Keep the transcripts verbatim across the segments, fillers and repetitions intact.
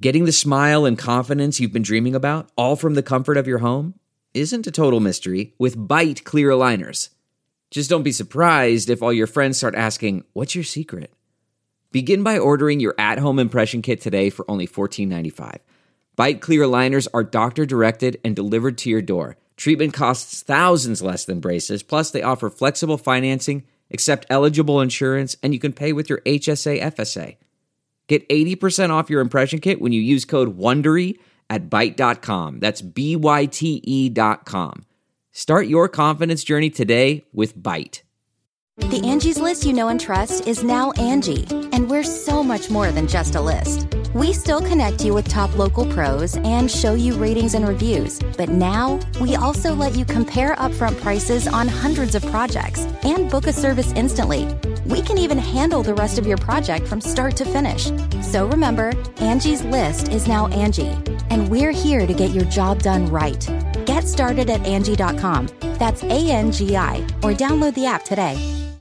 Getting the smile and confidence you've been dreaming about, all from the comfort of your home, isn't a total mystery with Byte clear aligners. Just don't be surprised if all your friends start asking, what's your secret? Begin by ordering your at-home impression kit today for only fourteen ninety-five. Byte clear aligners are doctor-directed and delivered to your door. Treatment costs thousands less than braces, plus they offer flexible financing, accept eligible insurance, and you can pay with your H S A F S A. Get eighty percent off your impression kit when you use code WONDERY at byte dot com. That's B Y T E dot com. Start your confidence journey today with Byte. The Angie's List you know and trust is now Angie, and we're so much more than just a list. We still connect you with top local pros and show you ratings and reviews, but now we also let you compare upfront prices on hundreds of projects and book a service instantly. We can even handle the rest of your project from start to finish. So remember, Angie's List is now Angie, and we're here to get your job done right. Get started at Angie dot com. That's A N G I, or download the app today.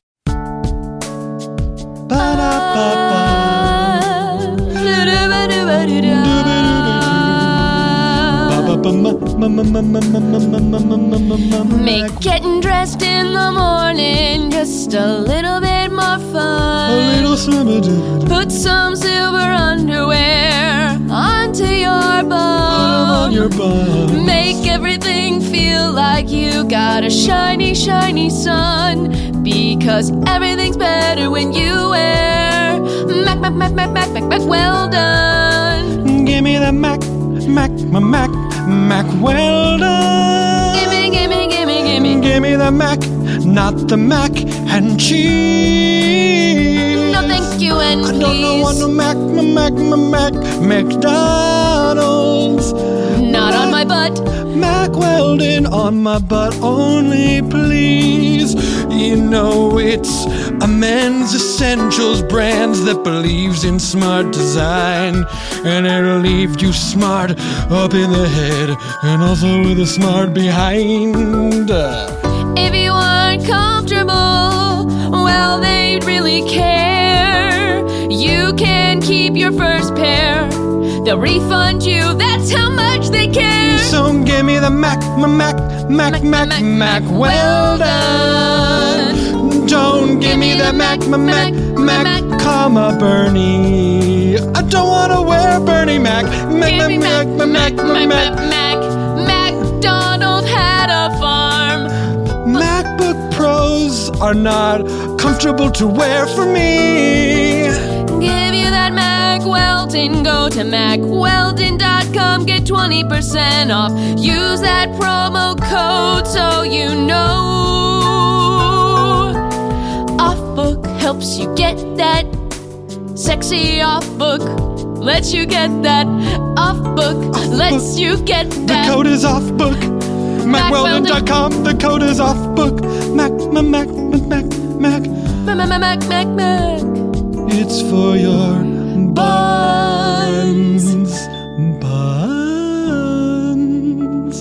Make getting dressed in the morning just a little bit more fun. A little summer. Put some silver underwear onto your bum. On your bum. Make everything feel like you got a shiny, shiny sun. Because everything's better when you wear Mac, Mac, Mac, Mac, Mac, Mac, Mac, well done. Give me the Mac, Mac, my Mac, Mac, well done. Gimme, gimme, gimme, gimme. Give me the Mac, not the mac and cheese. No, thank you, and I please. don't know what no Mac, my Mac, my Mac, McDonald's. Not Mac, on my butt. Mac Weldon on my butt only, please. You know it's a Men's Essentials brand that believes in smart design, and it'll leave you smart up in the head and also with a smart behind. If you aren't comfortable, well, they'd really care. You can keep your first pair. They'll refund you, that's how much they care. So give me the Mac, my Mac, Mac, Mac, Mac, Mac, well done. Don't give me the Mac, my Mac, Mac, comma Bernie. I don't want to wear Bernie Mac. Mac, Give me Mac, Mac, Mac, Mac, Mac, Mac, MacDonald had a farm. MacBook Pros are not comfortable to wear for me. Give you that Mac Weldon. Go to Mac Weldon dot com. Get twenty percent off. Use that promo code so you know. Off-book helps you get that sexy off-book. Lets you get that off-book. Lets you get that. The code is off-book. Mac Weldon dot com. The code is off-book. Mac, Mac, Mac, Mac, Mac. Mac, Mac, Mac, Mac, Mac. It's for your buns. Buns.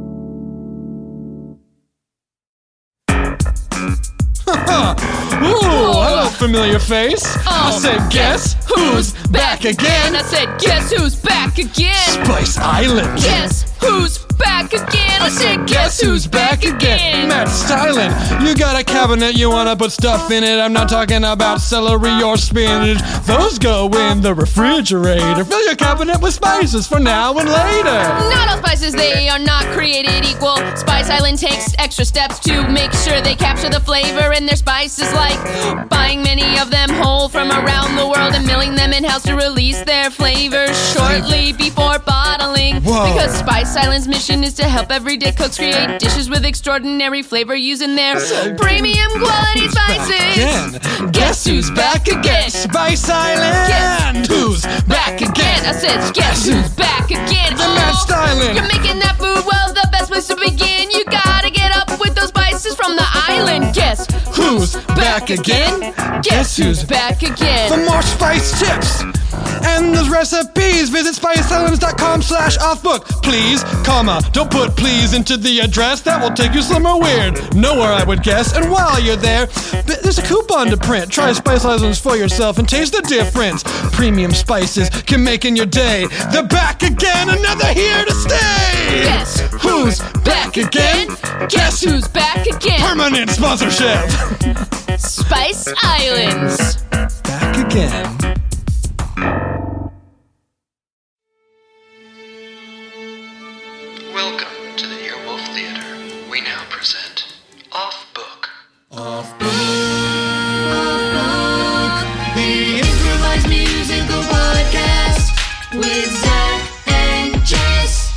Ooh, hello, familiar face. Oh, I said, guess who's back again? And I said, guess who's back again? Spice Island. Guess who's back again? I said, guess who's back again? Matt Styling, you got a cabinet, you wanna put stuff in it. I'm not talking about celery or spinach. Those go in the refrigerator. Fill your cabinet with spices for now and later. Not all spices, they are not created equal. Spice Island takes extra steps to make sure they capture the flavor in their spices, like buying many of them whole from around the world and milling them in-house to release their flavors shortly before bottling. Whoa. Because Spice Island's mission is to help everyday cooks create dishes with extraordinary flavor using their premium quality spices. Again. Guess who's back again? Spice Island. Guess who's back again? I said, guess who's back again? The Matt Styling. You're making that food, well, the best place to begin. You gotta get up with those spices from the island. Guess Who's back back again? Guess who's back again? For more spice tips and those recipes, visit spice islands dot com slash offbook. Please, comma, don't put please into the address. That will take you somewhere weird. Nowhere, I would guess. And while you're there, there's a coupon to print. Try Spice Islands for yourself and taste the difference. Premium spices can make in your day. They're back again, and now they're here to stay. Guess who's back again? Guess who's back again? Permanent sponsorship. Spice Islands. Back again. Welcome to the Earwolf Theater. We now present Off Book. Off Book. Off Book. The improvised musical podcast with Zach and Jess.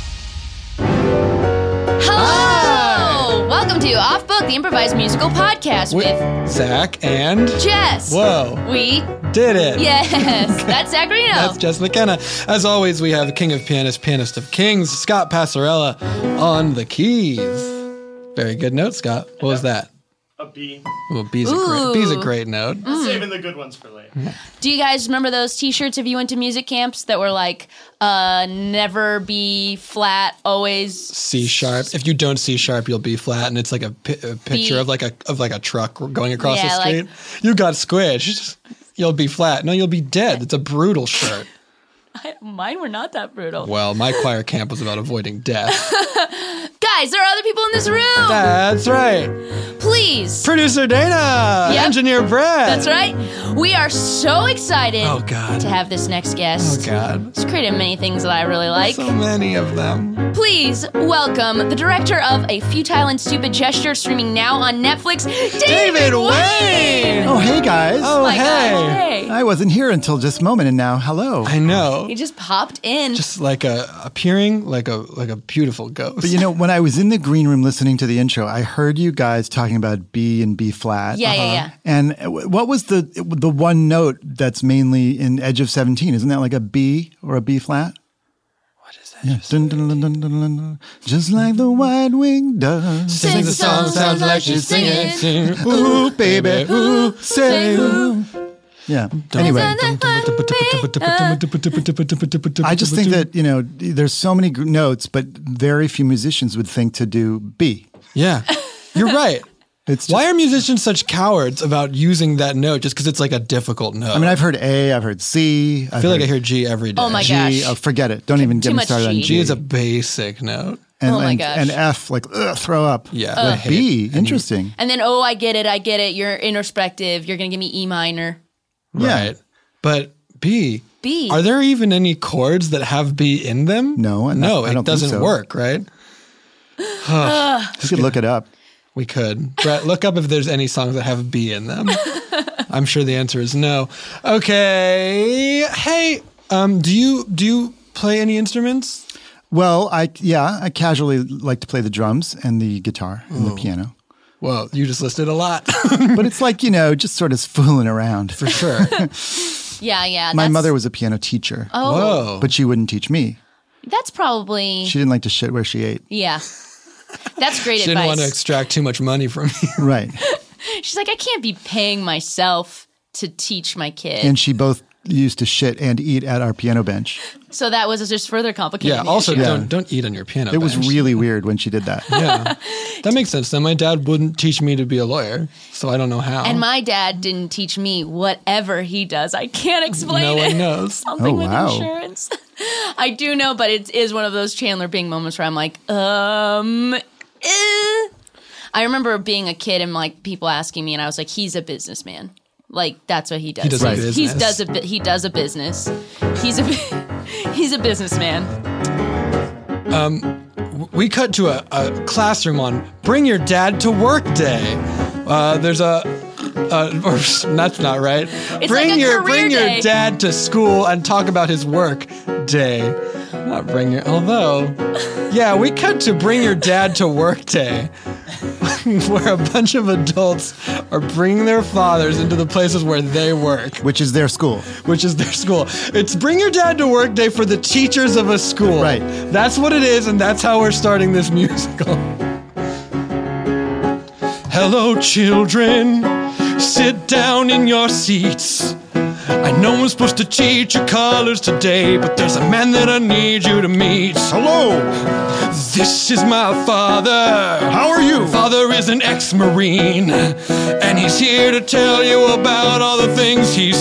Hello! Welcome to Off Book, the improvised musical podcast with Zach and Jess. Whoa. We did it. Yes, that's Zach Reno. That's Jess McKenna. As always, we have King of Pianists, Pianist of Kings, Scott Passarella on the keys. Very good note, Scott. What was that? A B. Well, B's a great, B's a great note. Saving the good ones for later. Do you guys remember those t-shirts if you went to music camps that were like, uh, never be flat, always C sharp. If you don't C sharp, you'll be flat, and it's like a, pi- a picture B. of like a of like a truck going across Yeah, the street. like- you got squished. You'll be flat. No, you'll be dead. It's a brutal shirt. I, mine were not that brutal. Well, my choir camp was about avoiding death. Guys, there are other people in this room. That's right. Please. Producer Dana. Yep. Engineer Brad. That's right. We are so excited Oh, God. to have this next guest. Oh, God. He's created many things that I really like. So many of them. Please welcome the director of A Futile and Stupid Gesture, streaming now on Netflix, David, David Wayne. Wayne. Oh, hey guys. Oh, My hey. God, hey. I wasn't here until just a moment, and now hello. I know. He just popped in. Just like a appearing like a like a beautiful ghost. But you know, when I was in the green room listening to the intro, I heard you guys talking about B and B flat. yeah, yeah, yeah. And w- what was the the one note that's mainly in Edge of seventeen? Isn't that like a B or a B flat? What is that? Yeah. Dun, dun, dun, dun, dun, dun, dun. Just like the white wing does. Sings the song, sounds like she's singing. Sing, Ooh, baby, ooh, say ooh. Yeah. Anyway, I just think that, you know, there's so many g- notes, but very few musicians would think to do B. Yeah, you're right. It's just, Why are musicians such cowards about using that note just because it's like a difficult note? I mean, I've heard A, I've heard C. I feel like I hear G every day. Oh my G. gosh. Oh, forget it. Don't even Too get me much started on G. G. G is a basic note. and, Oh my and, gosh. and F, like, ugh, throw up. Yeah. But I hate B, it. interesting. And then, oh, I get it, I get it. You're introspective. You're going to give me E minor. Yeah. Right. But B. B. Are there even any chords that have B in them? No, I'm no, not- I it don't think doesn't so. work, right? You could look it up. We could. Brett, look up if there's any songs that have B in them. I'm sure the answer is no. Okay. Hey, um, do you do you play any instruments? Well, I yeah, I casually like to play the drums and the guitar and the piano. Well, you just listed a lot. But it's like, you know, just sort of fooling around. For sure. Yeah, yeah. My that's- mother was a piano teacher, Oh, Whoa. but she wouldn't teach me. that's probably. She didn't like to shit where she ate. Yeah. That's great She didn't want to advice. extract too much money from you. Right. She's like, I can't be paying myself to teach my kid. And she both used to shit and eat at our piano bench. so that was just further complicated. Yeah. the Also, issue. Yeah. don't don't eat on your piano. It was bench. really weird when she did that. Yeah. That makes sense. Then my dad wouldn't teach me to be a lawyer, so I don't know how. And my dad didn't teach me whatever he does. I can't explain no it. one knows. Something Oh, with wow. insurance. I do know, but it is one of those Chandler Bing moments where I'm like, um, eh. I remember being a kid and like people asking me, and I was like, he's a businessman. Like that's what he does. He does a He's- business. He does a bu- he does a business. He's a he's a businessman. We cut to a, a classroom on Bring Your Dad to Work Day. Uh, there's a, uh, or that's not right. It's bring like a your career bring day. your dad to school and talk about his work day. Not bring your. Although, yeah, we cut to Bring Your Dad to Work Day, where a bunch of adults are bringing their fathers into the places where they work, Which is their school. which is their school. It's Bring Your Dad to Work Day for the teachers of a school. Right. That's what it is, and that's how we're starting this musical. Hello, children. Sit down in your seats. I know I'm supposed to teach you colors today, but there's a man that I need you to meet. Hello. This is my father. How are you? Father is an ex-Marine, and he's here to tell you about all the things he's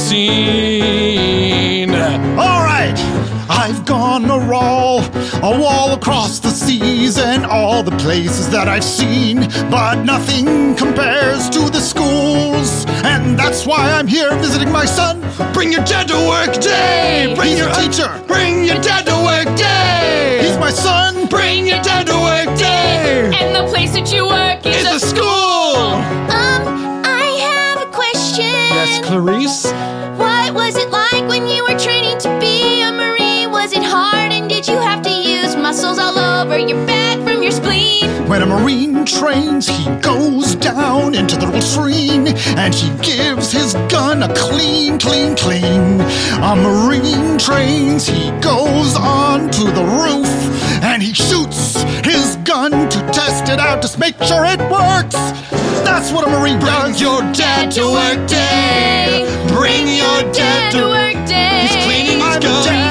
seen. All right. I've gone a roll, a wall across the seas and all the places that I've seen, but nothing compares to the schools, and that's why I'm here visiting my son. Bring your dad to work day. Bring He's your a teacher. Bring your dad to work day. He's my son. Bring your dad to work day. And the place that you work is, It's a school. Um, I have a question. Yes, Clarice? What was it like when you were training to be a Marine? Was it hard, and did you have to use muscles all over your back from your spleen? When a Marine trains, he goes down into the latrine and he gives his gun a clean, clean, clean. A Marine trains, he goes on to the roof and he shoots his gun to test it out to make sure it works. That's what a Marine Bring does. your dad to work day. Bring your dad to work work day. He's cleaning his I'm gun. dad.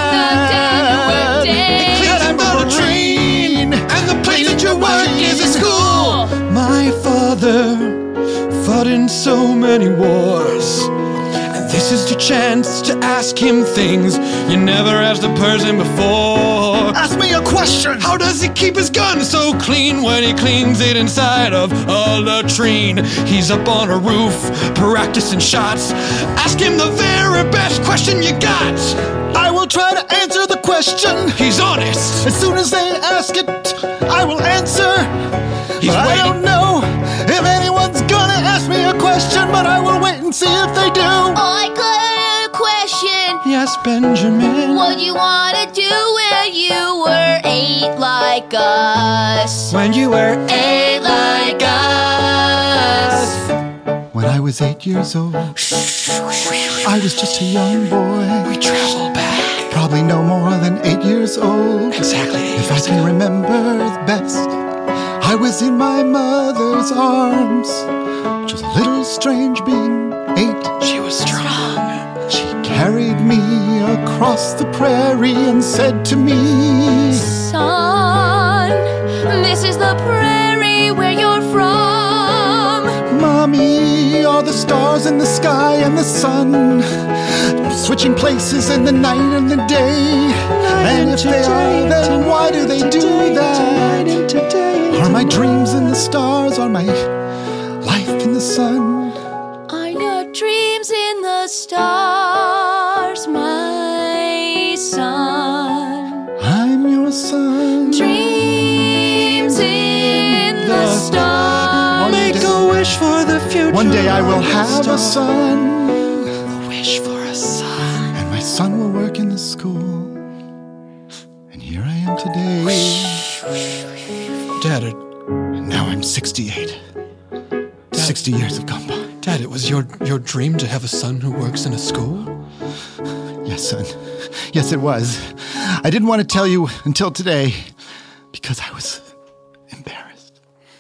Cleaning the latrine. And the place that you work is a school. My father fought in so many wars, and this is your chance to ask him things you never asked a person before. Ask me a question. How does he keep his gun so clean when he cleans it inside of a latrine? He's up on a roof, practicing shots. Ask him the very best question you got. I will try to answer the question. He's honest. As soon as they ask it, I will answer. He's but I waiting. don't know if anyone's gonna ask me a question, but I will wait and see if they do. I got a question. Yes, Benjamin. What do you want to do when you were eight like us? When you were Eight like us. When I was eight years old, I was just a young boy. we travel back. Probably no more than eight years old. Exactly. If I can remember best, I was in my mother's arms. Which was a little strange being eight. She was strong. She carried me across the prairie and said to me, Son, this is the prairie where you're from. Mommy, are the stars in the sky and the sun switching places in the night and the day? And if they are, then why do they do that? Are my dreams in the stars? Are my life in the sun? Are your dreams in the stars, my son? I'm your son. Dreams in the stars. Make a wish for the future. One day I will have a son, A wish for a son. and my son will work in the school. And here I am today. Dad, it, And now I'm sixty-eight. sixty years have gone by. Dad, it was your your dream to have a son who works in a school? Yes, son. Yes, it was. I didn't want to tell you until today because I was embarrassed.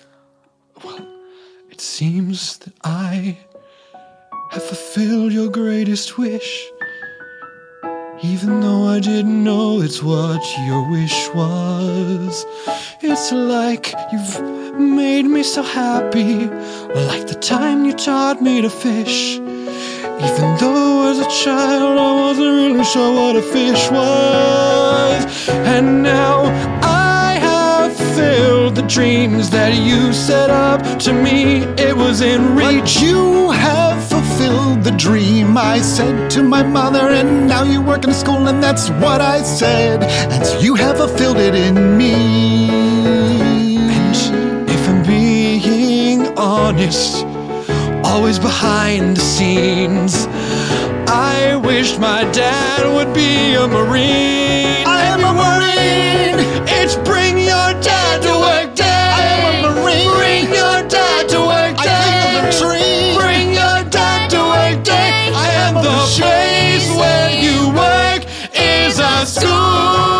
It seems that I have fulfilled your greatest wish, even though I didn't know it's what your wish was. It's like you've made me so happy, like the time you taught me to fish. Even though as a child I wasn't really sure what a fish was. And now I have fulfilled the dreams that you set up to me. It was in reach. But you have fulfilled the dream I said to my mother, and now you work in a school, and that's what I said. And so you have fulfilled it in me. And if I'm being honest, always behind the scenes, I wished my dad would be a Marine. I am a Marine. It's bring your dad to work day. I am a Marine. Bring your dad to work I day. clean the tree. Bring your dad to work day. I am the place where you work is a school.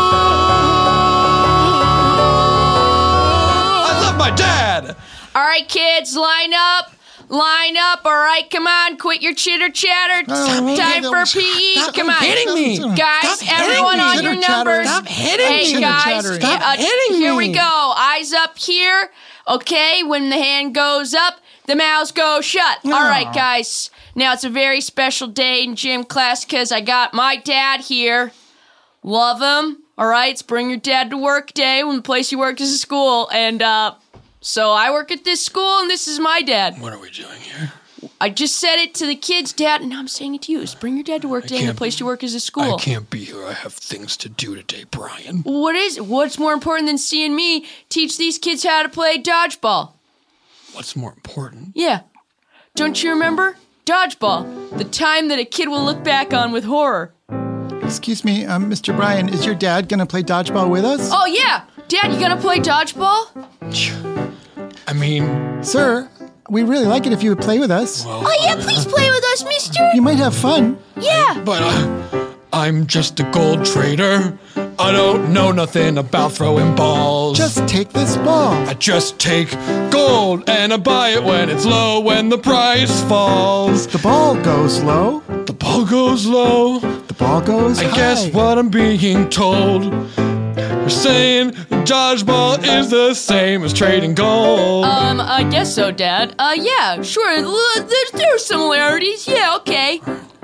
I love my dad. All right, kids, line up. line up, all right? Come on, quit your chitter chatter. Oh, Time for P E. stop Come on. hitting me. Guys, Stop hitting everyone me. on your Chitter chattering. numbers. Stop hitting hey, me. guys, Chitter chattering. uh, Stop hitting here we me. go. Eyes up here. Okay, when the hand goes up, the mouths go shut. All right, guys. Now, it's a very special day in gym class because I got my dad here. Love him. All right, it's bring your dad to work day when the place you work is a school. And uh, so I work at this school, and this is my dad. What are we doing here? I just said it to the kids, Dad, and now I'm saying it to you. It's bring your dad to work day and the can't- place you work is a school. I can't be here. I have things to do today, Brian. What is What's more important than seeing me teach these kids how to play dodgeball? What's more important? Yeah. Don't you remember? Dodgeball. The time that a kid will look back on with horror. Excuse me, um, Mister Brian, is your dad going to play dodgeball with us? Oh, yeah. Dad, you gonna play dodgeball? I mean, Sir, we really like it if you would play with us. Oh, yeah, please play with us, mister. You might have fun. Yeah. but uh, I'm just a gold trader. I don't know nothing about throwing balls. Just take this ball. I just take gold and I buy it when it's low, when the price falls. The ball goes low. The ball goes low. The ball goes I high. guess what I'm being told. You're saying dodgeball is the same as trading gold. Um, I guess so, Dad. Uh, yeah, sure. L- There's, there's similarities. Yeah, okay.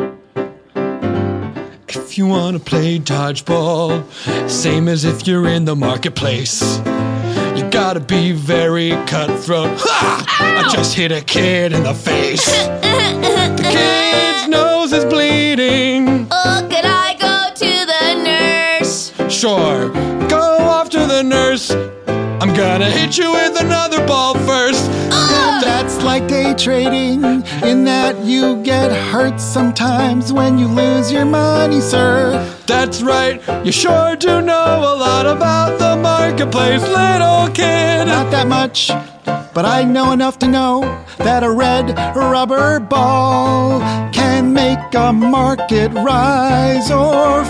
If you wanna play dodgeball, same as if you're in the marketplace. You gotta be very cutthroat. Ha! I just hit a kid in the face. The kid's nose is bleeding. Oh, could I go to the nurse? Sure, go off to the nurse. I'm gonna hit you with another ball first. That's like day trading, in that you get hurt sometimes when you lose your money, sir. That's right, you sure do know a lot about the marketplace, little kid. Not that much, but I know enough to know that a red rubber ball can make a market rise or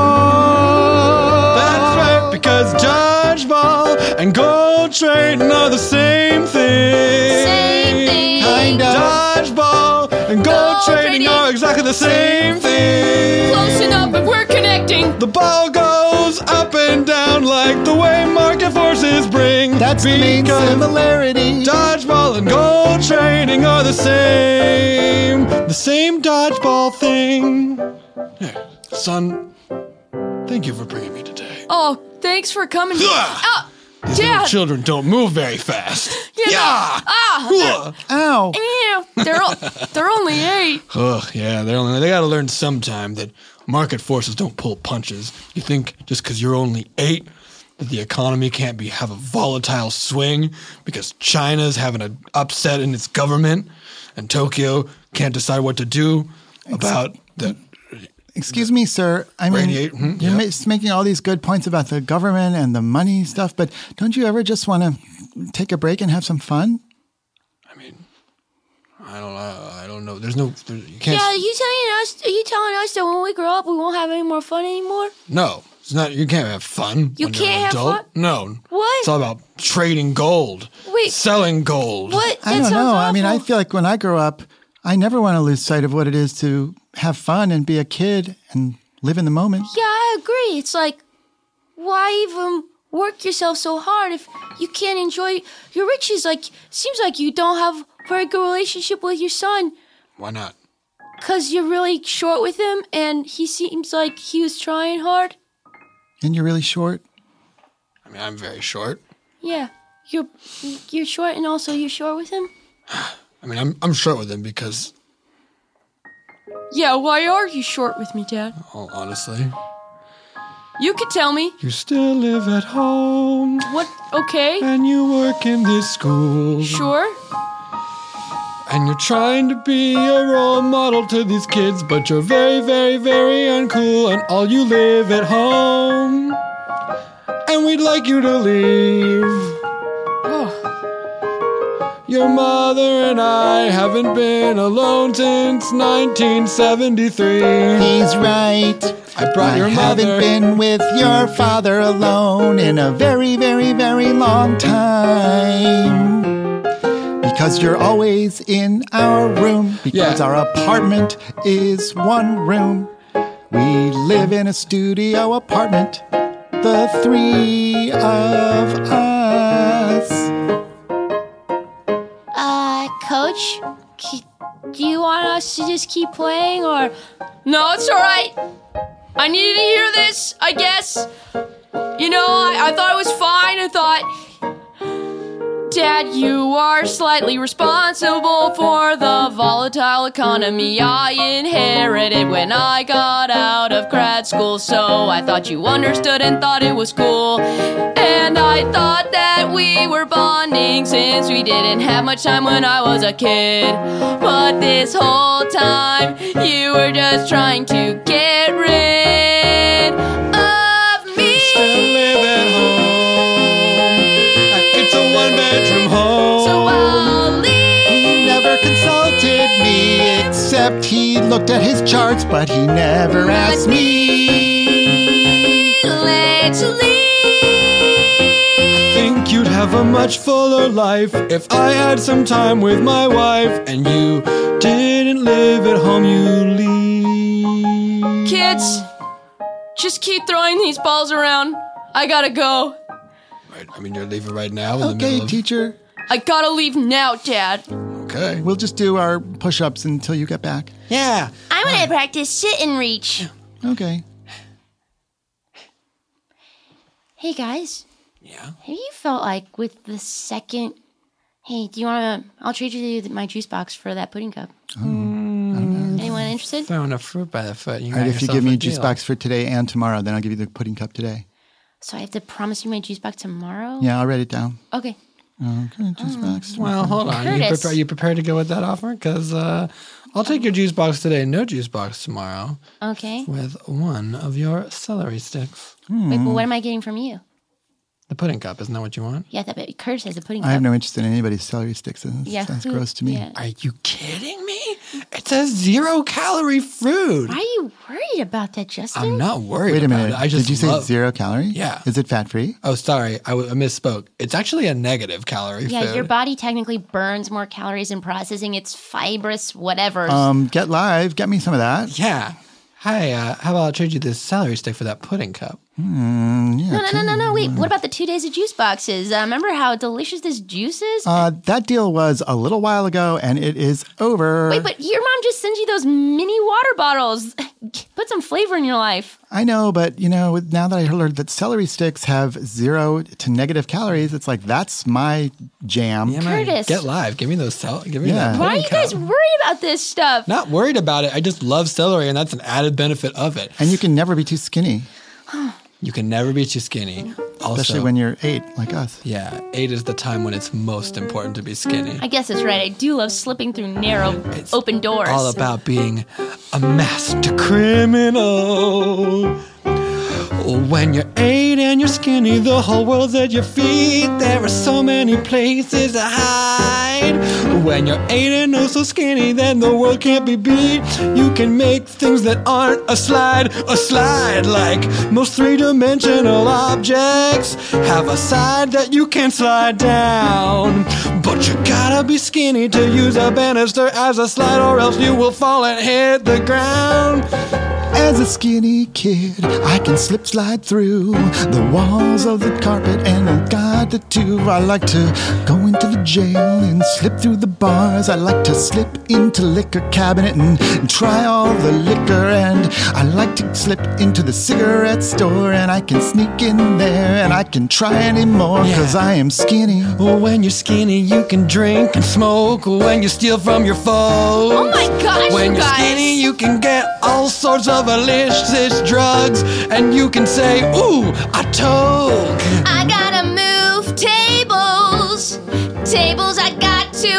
fall. That's right, because dodgeball and gold trading are the same thing. Same thing. Kind of. Dodgeball and gold, Gold trading, trading. are exactly the same thing. Close enough, but we're connecting. The ball goes up and down like the way market forces bring. That's the main Because similarity. dodgeball and gold trading are the same. The same dodgeball thing. Hey, son, thank you for bringing me today. Oh, thanks for coming. Oh, These little Dad. children don't move very fast. You know, Yeah. Ah, Ow. yeah, they're o- they're only eight. Ugh, yeah, they only they gotta learn sometime that market forces don't pull punches. You think just because you're only eight that the economy can't be have a volatile swing because China's having an upset in its government and Tokyo can't decide what to do about the Excuse me, sir. I mean, Radiate, mhm, you're yeah. ma- making all these good points about the government and the money stuff, but don't you ever just want to take a break and have some fun? I mean, I don't know. I don't know. There's no. There, you can't. Yeah, are you telling us? Are you telling us that when we grow up, we won't have any more fun anymore? No, it's not. You can't have fun. You when can't you're an have adult. fun? No. What? It's all about trading gold. Wait. Selling gold. What? That I don't sounds know. awful. I mean, I feel like when I grow up, I never want to lose sight of what it is to have fun and be a kid and live in the moment. Yeah, I agree. It's like, why even work yourself so hard if you can't enjoy your riches? Like, seems like you don't have a very good relationship with your son Why not? because you're really short with him and he seems like he was trying hard. And you're really short. I mean, I'm very short. Yeah, you're you're short and also you're short with him. I mean, I'm I'm short with him because, Yeah, why are you short with me, Dad? oh, honestly, You could tell me. you still live at home What? Okay. and you work in this school. Sure. And you're trying to be a role model to these kids, but you're very, very, very uncool, and all you live at home. And we'd like you to leave. Your mother and I haven't been alone since nineteen seventy-three. He's right. I brought I your haven't mother. been with your father alone in a very, very, very long time. because you're always in our room. Because Yeah. our apartment is one room. We live in a studio apartment, the three of us. Uh, Coach, c- do you want us to just keep playing, or? No, it's all right. I needed to hear this, I guess. You know, I, I thought it was fine. I thought, Dad, you are slightly responsible for the volatile economy I inherited when I got out of grad school. So I thought you understood and thought it was cool. And I thought that we were bonding since we didn't have much time when I was a kid. But this whole time, you were just trying to get rid of me. Still live at home. It's a one-bedroom home. So I'll leave. He never consulted me, except he looked at his charts, but he never asked me. Let's leave. Think you'd have a much fuller life if I had some time with my wife and you didn't live at home, you leave. Kids, just keep throwing these balls around. I gotta go. Right, I mean, you're leaving right now in the Okay, middle of... teacher. I gotta leave now, Dad. Okay. We'll just do our push-ups until you get back. Yeah. I want to practice sit and reach. Okay. Hey, guys. Yeah. Have you felt like with the second... Hey, do you want to... I'll trade you my juice box for that pudding cup. Anyone interested? Found a fruit by the foot. You All right, got if you yourself give me a a juice deal. box for today and tomorrow, then I'll give you the pudding cup today. So I have to promise you my juice box tomorrow? Yeah, I'll write it down. Okay. Okay, juice box. Well, hold on. You, Curtis. prepare, you prepared to go with that offer? Because uh, I'll take your juice box today, no juice box tomorrow, Okay. with one of your celery sticks. Wait, but what am I getting from you? The pudding cup, isn't that what you want? Yeah, that but Curtis has a pudding cup. I have no interest in anybody's celery sticks. It Yeah, sounds who- gross to me. yeah. Are you kidding me? It's a zero calorie food. Why are you worried about that, Justin? I'm not worried Wait a about minute. it. I just Did you say love- zero calorie? Yeah. Is it fat free? Oh, sorry. I, w- I misspoke. It's actually a negative calorie Yeah, food. your body technically burns more calories in processing its fibrous whatever. Um, get live. Get me some of that. Yeah. Hi, uh, how about I trade you this celery stick for that pudding cup? Mm, yeah. no, no, no, no, no. Wait, what about the two days of juice boxes? Uh, remember how delicious this juice is? Uh, that deal was a little while ago, and it is over. Wait, but your mom just sends you those mini water bottles. Put some flavor in your life. I know, but you know, with- now that I learned that celery sticks have zero to negative calories, it's like that's my jam. Yeah, man, Curtis. get live. Give me those cel- Give me Yeah. that Why are pudding you guys cup. worried about this stuff? Not worried about it. I just love celery, and that's an added benefit of it. And you can never be too skinny, You can never be too skinny. Also, especially when you're eight, like us. yeah, eight is the time when it's most important to be skinny. I guess that's right. I do love slipping through narrow, It's open doors. all about being a master criminal. When you're eight and you're skinny, the whole world's at your feet. There are so many places to hide. When you're eight and oh so skinny, then the world can't be beat. You can make things that aren't a slide, a slide. Like most three-dimensional objects have a side that you can slide down. But you gotta be skinny to use a banister as a slide, or else you will fall and hit the ground. As a skinny kid, I can slip slide through the walls of the carpet, and I got the two. I like to go into the jail and slip through the bars. I like to slip into liquor cabinet and, and try all the liquor, and I like to slip into the cigarette store, and I can sneak in there and I can try any more, cause Yeah. I am skinny. Well, when you're skinny, you can drink and smoke. When you steal from your foes. Oh my gosh, When you you're guys. skinny, you can get all sorts of illicit drugs, and you can say, "Ooh, I told." I gotta move tables. Tables I got to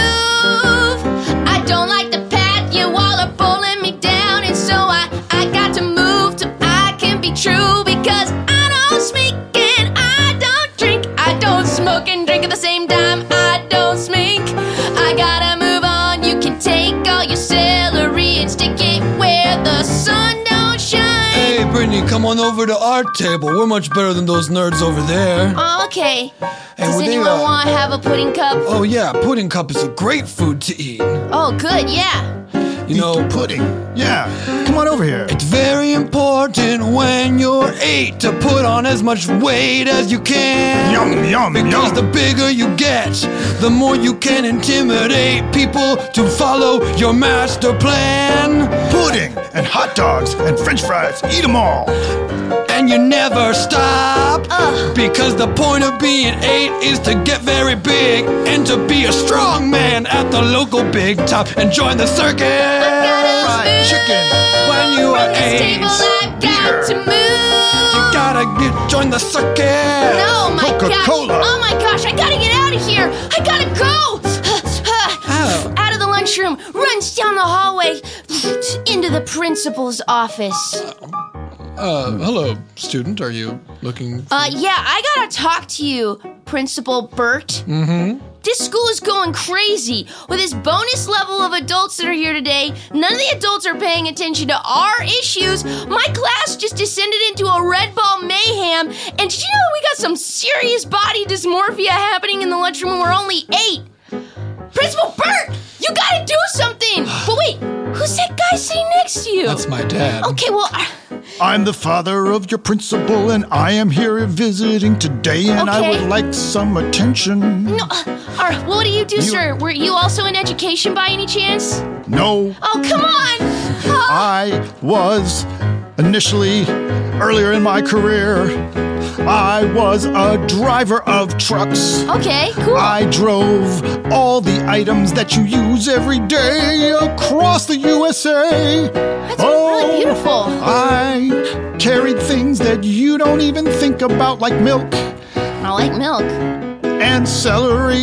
move. I don't like the path you all are pulling me down, and so I, I got to move till I can be true, because I don't speak and I don't drink. I don't smoke and drink at the same time. I don't smink. I gotta move on. You can take all your celery and stick it where the sun don't shine. Hey, Brittany, come on over to our table. We're much better than those nerds over there. Oh, okay. Hey, Does well, they, anyone uh, want to have a pudding cup? Oh, yeah, pudding cup is a great food to eat. Oh, good, yeah. You know, Pudding. Yeah. Come on over here. it's very important when you're eight to put on as much weight as you can. Yum, yum, Because yum. the bigger you get, the more you can intimidate people to follow your master plan. Pudding and hot dogs and french fries. Eat them all. And you never stop. Because the point of being eight is to get very big and to be a strong man at the local big top and join the circus. Fried chicken. When you are This eight, table I've got to move. you gotta get, join the circus. No, my Coca-Cola. gosh. Oh my gosh, I gotta get out of here. I gotta go. Oh. Out of the lunchroom, runs down the hallway into the principal's office. Uh, hello, student. Are you looking? For- Uh, yeah, I gotta talk to you, Principal Burt. Mm-hmm. This school is going crazy. With this bonus level of adults that are here today, none of the adults are paying attention to our issues. My class just descended into a red ball mayhem. And did you know we got some serious body dysmorphia happening in the lunchroom when we're only eight? Principal Burt, you gotta do something. But wait, who's that guy sitting next to you? That's my dad. Okay, well, uh, I'm the father of your principal, and I am here visiting today, and I Okay. would like some attention. no. Uh, all right, what do you do, sir? Were you also in education by any chance? No, Oh, come on. Oh. I was initially, earlier in my career, I was a driver of trucks. Okay, cool. I drove all the items that you use every day across the U S A. That's really beautiful. I carried things that you don't even think about, like milk I like milk. and celery.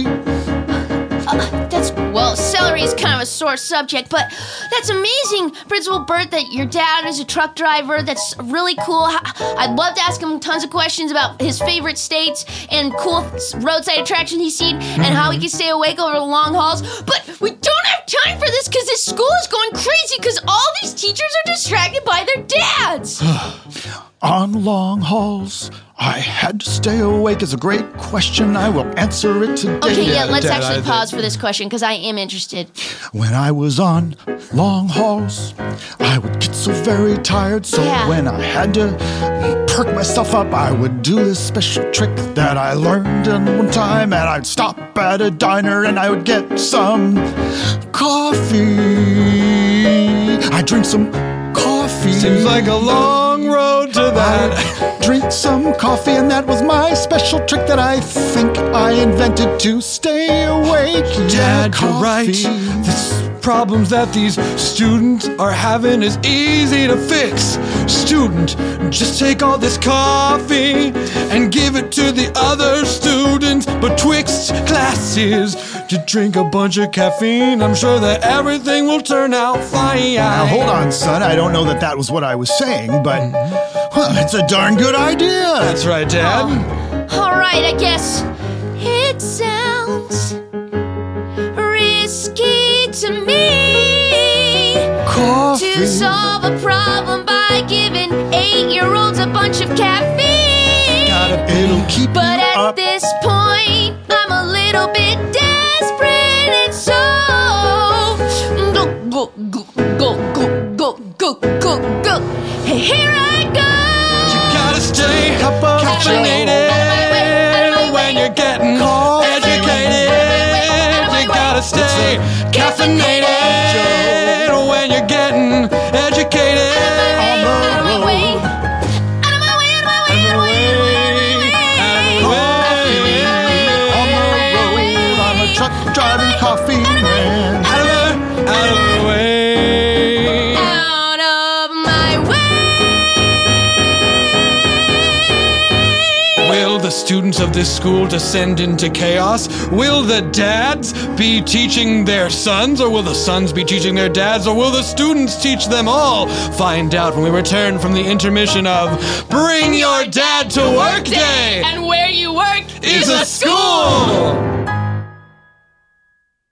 Uh, that's, well, celery is kind of a sore subject, but that's amazing, Principal Burt, that your dad is a truck driver. That's really cool. H- I'd love to ask him tons of questions about his favorite states and cool roadside attractions he's seen and how he can stay awake over the long hauls. But we don't have time for this because this school is going crazy because all these teachers are distracted by their dads. On long hauls, I had to stay awake is a great question. I will answer it today. Okay, yeah, let's Dad, actually I- pause for this question because I am interested. When I was on long hauls, I would get so very tired. So Yeah. when I had to perk myself up, I would do this special trick that I learned in one time. And I'd stop at a diner and I would get some coffee. I drink some coffee. Seems like a long road to that. I drink some coffee, and that was my special trick that I think I invented to stay awake. Yeah, Dad, you're right. coffee. This problems that these students are having is easy to fix. Student, just take all this coffee and give it to the other students. But twixt classes, to drink a bunch of caffeine, I'm sure that everything will turn out fine. Now, hold on, son. I don't know that that was what I was saying, but well, it's a darn good idea. That's right, Dad. All right, I guess it sounds risky to me Coffee. to solve a problem by giving eight-year-olds a bunch of caffeine. It'll keep But you at up. this point, I'm a little bit desperate, and so go, go, go, go, go, go, go, go, go. Hey, here I go. You gotta stay Cup of caffeinated Out of my way, out of my way. when you're getting Coffee. educated. Out of my You way. gotta stay caffeinated when you're getting educated. Out of my way, out of my way, out of my way, out of my way, out of my way. On the road, I'm a truck driving coffee man. Out of the, out of the way. Out of my way. Will the students of this school descend into chaos? Will the dads be teaching their sons, or will the sons be teaching their dads, or will the students teach them all? Find out when we return from the intermission of Bring Your Dad to Work Day And where you work is a school!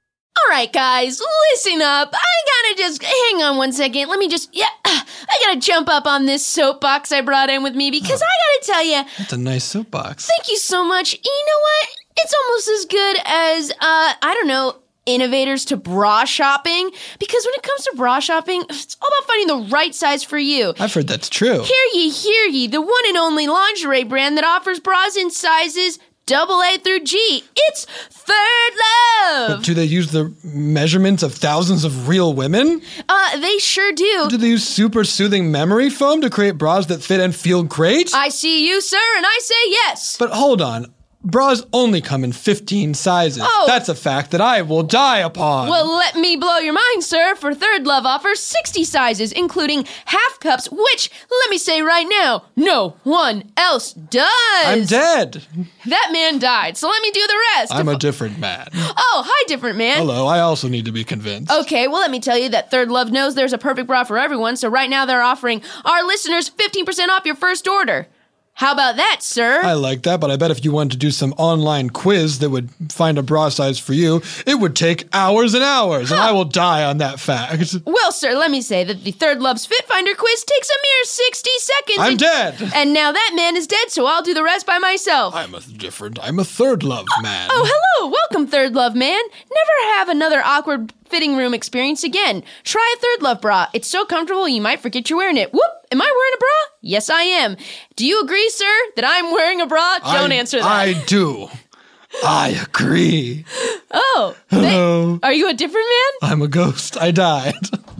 All right, guys, listen up. I gotta just hang on one second. Let me just, yeah, I gotta jump up on this soapbox I brought in with me because oh, I gotta tell you. That's a nice soapbox. Thank you so much. You know what? It's almost as good as, uh, I don't know, innovators to bra shopping. Because when it comes to bra shopping, it's all about finding the right size for you. I've heard that's true. Hear ye, hear ye, the one and only lingerie brand that offers bras in sizes double A through G. It's Third Love. But do they use the measurements of thousands of real women? Uh, they sure do. Do they use super soothing memory foam to create bras that fit and feel great? I see you, sir, and I say yes. But hold on. Bras only come in fifteen sizes. Oh. That's a fact that I will die upon. Well, let me blow your mind, sir, for Third Love offers sixty sizes, including half cups, which, let me say right now, no one else does. I'm dead. That man died, so let me do the rest. I'm If- a different man. Oh, hi, different man. Hello, I also need to be convinced. Okay, well, let me tell you that Third Love knows there's a perfect bra for everyone, so right now they're offering our listeners fifteen percent off your first order. How about that, sir? I like that, but I bet if you wanted to do some online quiz that would find a bra size for you, it would take hours and hours, huh. and I will die on that fact. Well, sir, let me say that the Third Love's Fit Finder quiz takes a mere sixty seconds. I'm and, dead. And now that man is dead, so I'll do the rest by myself. I'm a different, I'm a Third Love man. Oh, hello. Welcome, Third Love man. Never have another awkward fitting room experience again. Try a Third Love bra. It's so comfortable you might forget you're wearing it. Whoop! Am I wearing a bra? Yes, I am. Do you agree, sir, that I'm wearing a bra? Don't I, answer that. I do. I agree. Oh. Hello. They, are you a different man? I'm a ghost. I died.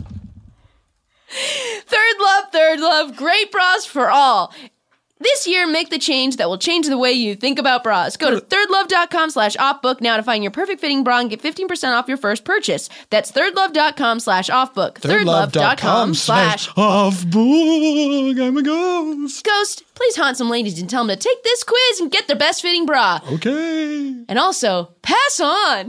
Third Love, Third Love, great bras for all. This year, make the change that will change the way you think about bras. Go to thirdlove.com slash offbook now to find your perfect fitting bra and get fifteen percent off your first purchase. That's thirdlove.com slash offbook. Thirdlove.com slash offbook. I'm a ghost. Ghost, please haunt some ladies and tell them to take this quiz and get their best fitting bra. Okay. And also, pass on.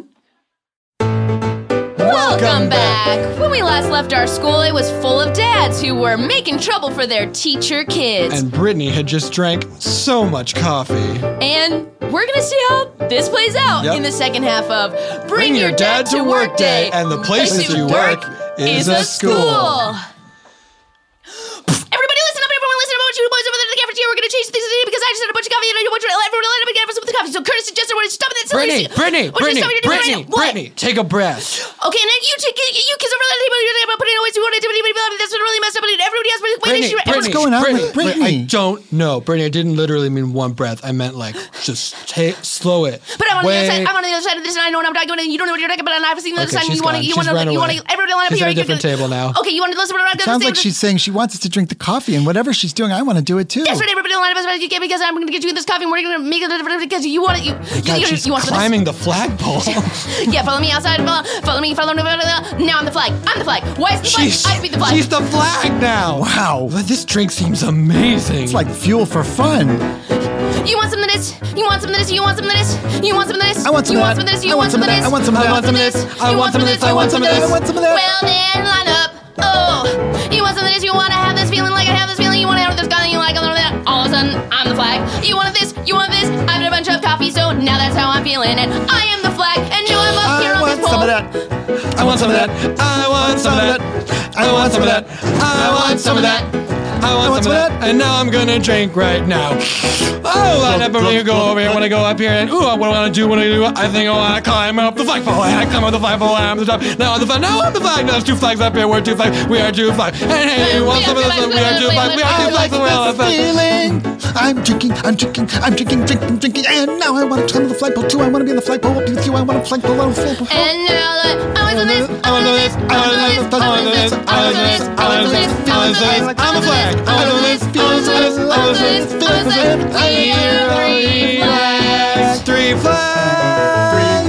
Welcome back! When we last left our school, it was full of dads who were making trouble for their teacher kids. And Brittany had just drank so much coffee. And we're gonna see how this plays out yep. in the second half of Bring, Bring Your Dad, Dad to Work Day. And the place that you work is a school. Everybody listen up, everyone listen up. I want you to boys over there in the cafeteria. We're gonna change things today because I just had a bunch of coffee and I want you to everyone let me get some with the coffee. So Curtis suggested we're stopping that. Brittany, Brittany, Brittany, Brittany, Brittany, take a breath. Okay, and then you take you kids over there. You're putting away. You want to do anybody? That's what really messed up. Everybody else, wait, Brittany, Brittany, what's going on Brittany, with Brittany? I don't know, Brittany. I didn't literally mean one breath. I meant like just take slow it. But I'm on Way. the other side. I'm on the other side of this, and I know what I'm talking about. And you don't know what you're talking about. And I've seen the other Okay, side. And she's you want to, gone. you She's want to, run you want away. to. Everybody line up She's here. at a You different can- table now. Okay, you want to listen to what I'm It going to sounds like she's saying she wants us to drink the coffee, and whatever she's doing, I want to do it too. That's right, everybody line up as you can because I'm going to get you this coffee and we're going to make it because you want it. You, God, you, she's you want some of this? climbing the flagpole. Yeah, follow me outside. Follow, follow me. Follow me. Now I'm the flag. I'm the flag. Why is the flag? She's, I be the flag. she's the flag now. Wow. But this drink seems amazing. It's like fuel for fun. You want some of this? You want some of this? You want some of this? You want some of this? I want some you of want that. some of this? You I want some of that. I want some of that. You want some of this? I want some of this. I want some of this. I want some of that. Well then, line up. Oh, you want some of this? You want to have this feeling like I have this feeling? You want to have this feeling you like all of that? All of a sudden, I'm the flag. You want this? You want this? I've had a bunch of coffee, so now that's how I'm feeling. And I am the flag, and now I'm up here I on want this some pole. of that. I want some of that. I want some of that. I want some of that. I want some of that. I want some of that. And now I'm gonna drink right now. Oh, I never want to go over here. When I go up here and ooh, what do I want to do? What do I do? I think I want to climb up the flagpole. And I climb up the flagpole. I'm the top. Now I'm the flag. Now I'm the flag. Now there's two flags up here. We're two flags. We are two flags. And hey, you want some of this? We are two flags. We are two flags. We are two flags. Feeling. I'm drinking, I'm drinking, I'm drinking, drinking, drinking, and now I want to climb the flagpole too. I want to be in the flagpole with you. I want to flagpole on the flagpole. And now that I want some of this, I want some of this, I want some of this, I want some of this, I want some of this, I want some of this, I want some of this, I'm a flag. I want some of this. I want some of this. I want some of this. I want some of this. Three flags. Three flags. Three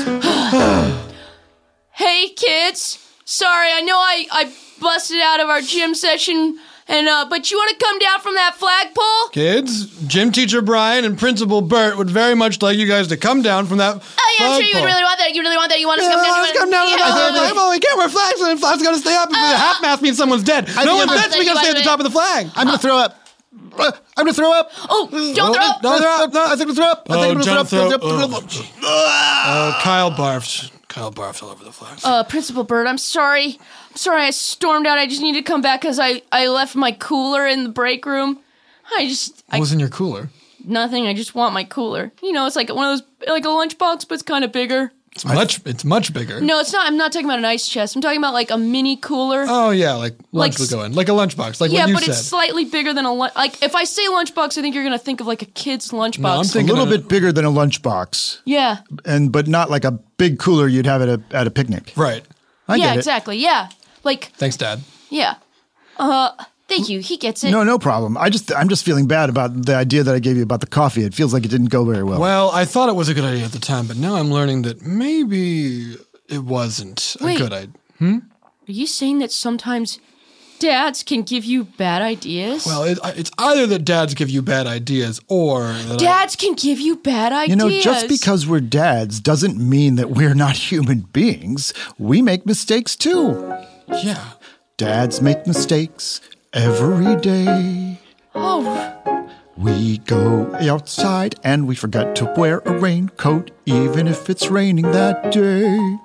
flags. Hey kids, sorry, I know I, I busted out of our gym session, and uh, but you want to come down from that flagpole? Kids, gym teacher Brian and principal Bert would very much like you guys to come down from that Oh yeah, I'm sure you would really want that. You really want that. You want us to Yeah, come down. let's come down. Yeah, Yeah, well, we can't wear flags, and the flag's got to stay up. If the half mast means someone's dead. I No think one's I'm- dead, so we got to stay at the top of the flag. I'm gonna throw up. Uh, I'm gonna throw up. Oh, don't throw up. Don't throw up. No. I think I'm gonna throw up. I think I'm Oh, gonna John throw throw- up. oh. Uh, Kyle barfed. Kyle barfed all over the flags. Uh, Principal Bird, I'm sorry. I'm sorry I stormed out. I just needed to come back because I, I left my cooler in the break room. I just... What I, was in your cooler? Nothing. I just want my cooler. You know, it's like one of those... Like a lunchbox, but it's kind of bigger. It's much It's much bigger. No, it's not. I'm not talking about an ice chest. I'm talking about like a mini cooler. Oh, yeah, like lunch Like would go in. Like a lunchbox, like yeah, what you but said. it's slightly bigger than a lunch. Like, if I say lunchbox, I think you're going to think of like a kid's lunchbox. No, I'm A thinking little of- bit bigger than a lunchbox, Yeah. and but not like a big cooler you'd have at a at a picnic. Right. I yeah, get it. exactly. Yeah. Like, Thanks, Dad. yeah. Uh, thank you. He gets it. No, no problem. I just I'm just feeling bad about the idea that I gave you about the coffee. It feels like it didn't go very well. Well, I thought it was a good idea at the time, but now I'm learning that maybe it wasn't Wait. a good idea. Are you saying that sometimes dads can give you bad ideas? Well, it, it's either that dads give you bad ideas or that dads can give you bad ideas. You know, just because we're dads doesn't mean that we're not human beings. We make mistakes too. I, yeah. Dads make mistakes every day. Oh, We go outside and we forget to wear a raincoat, even if it's raining that day.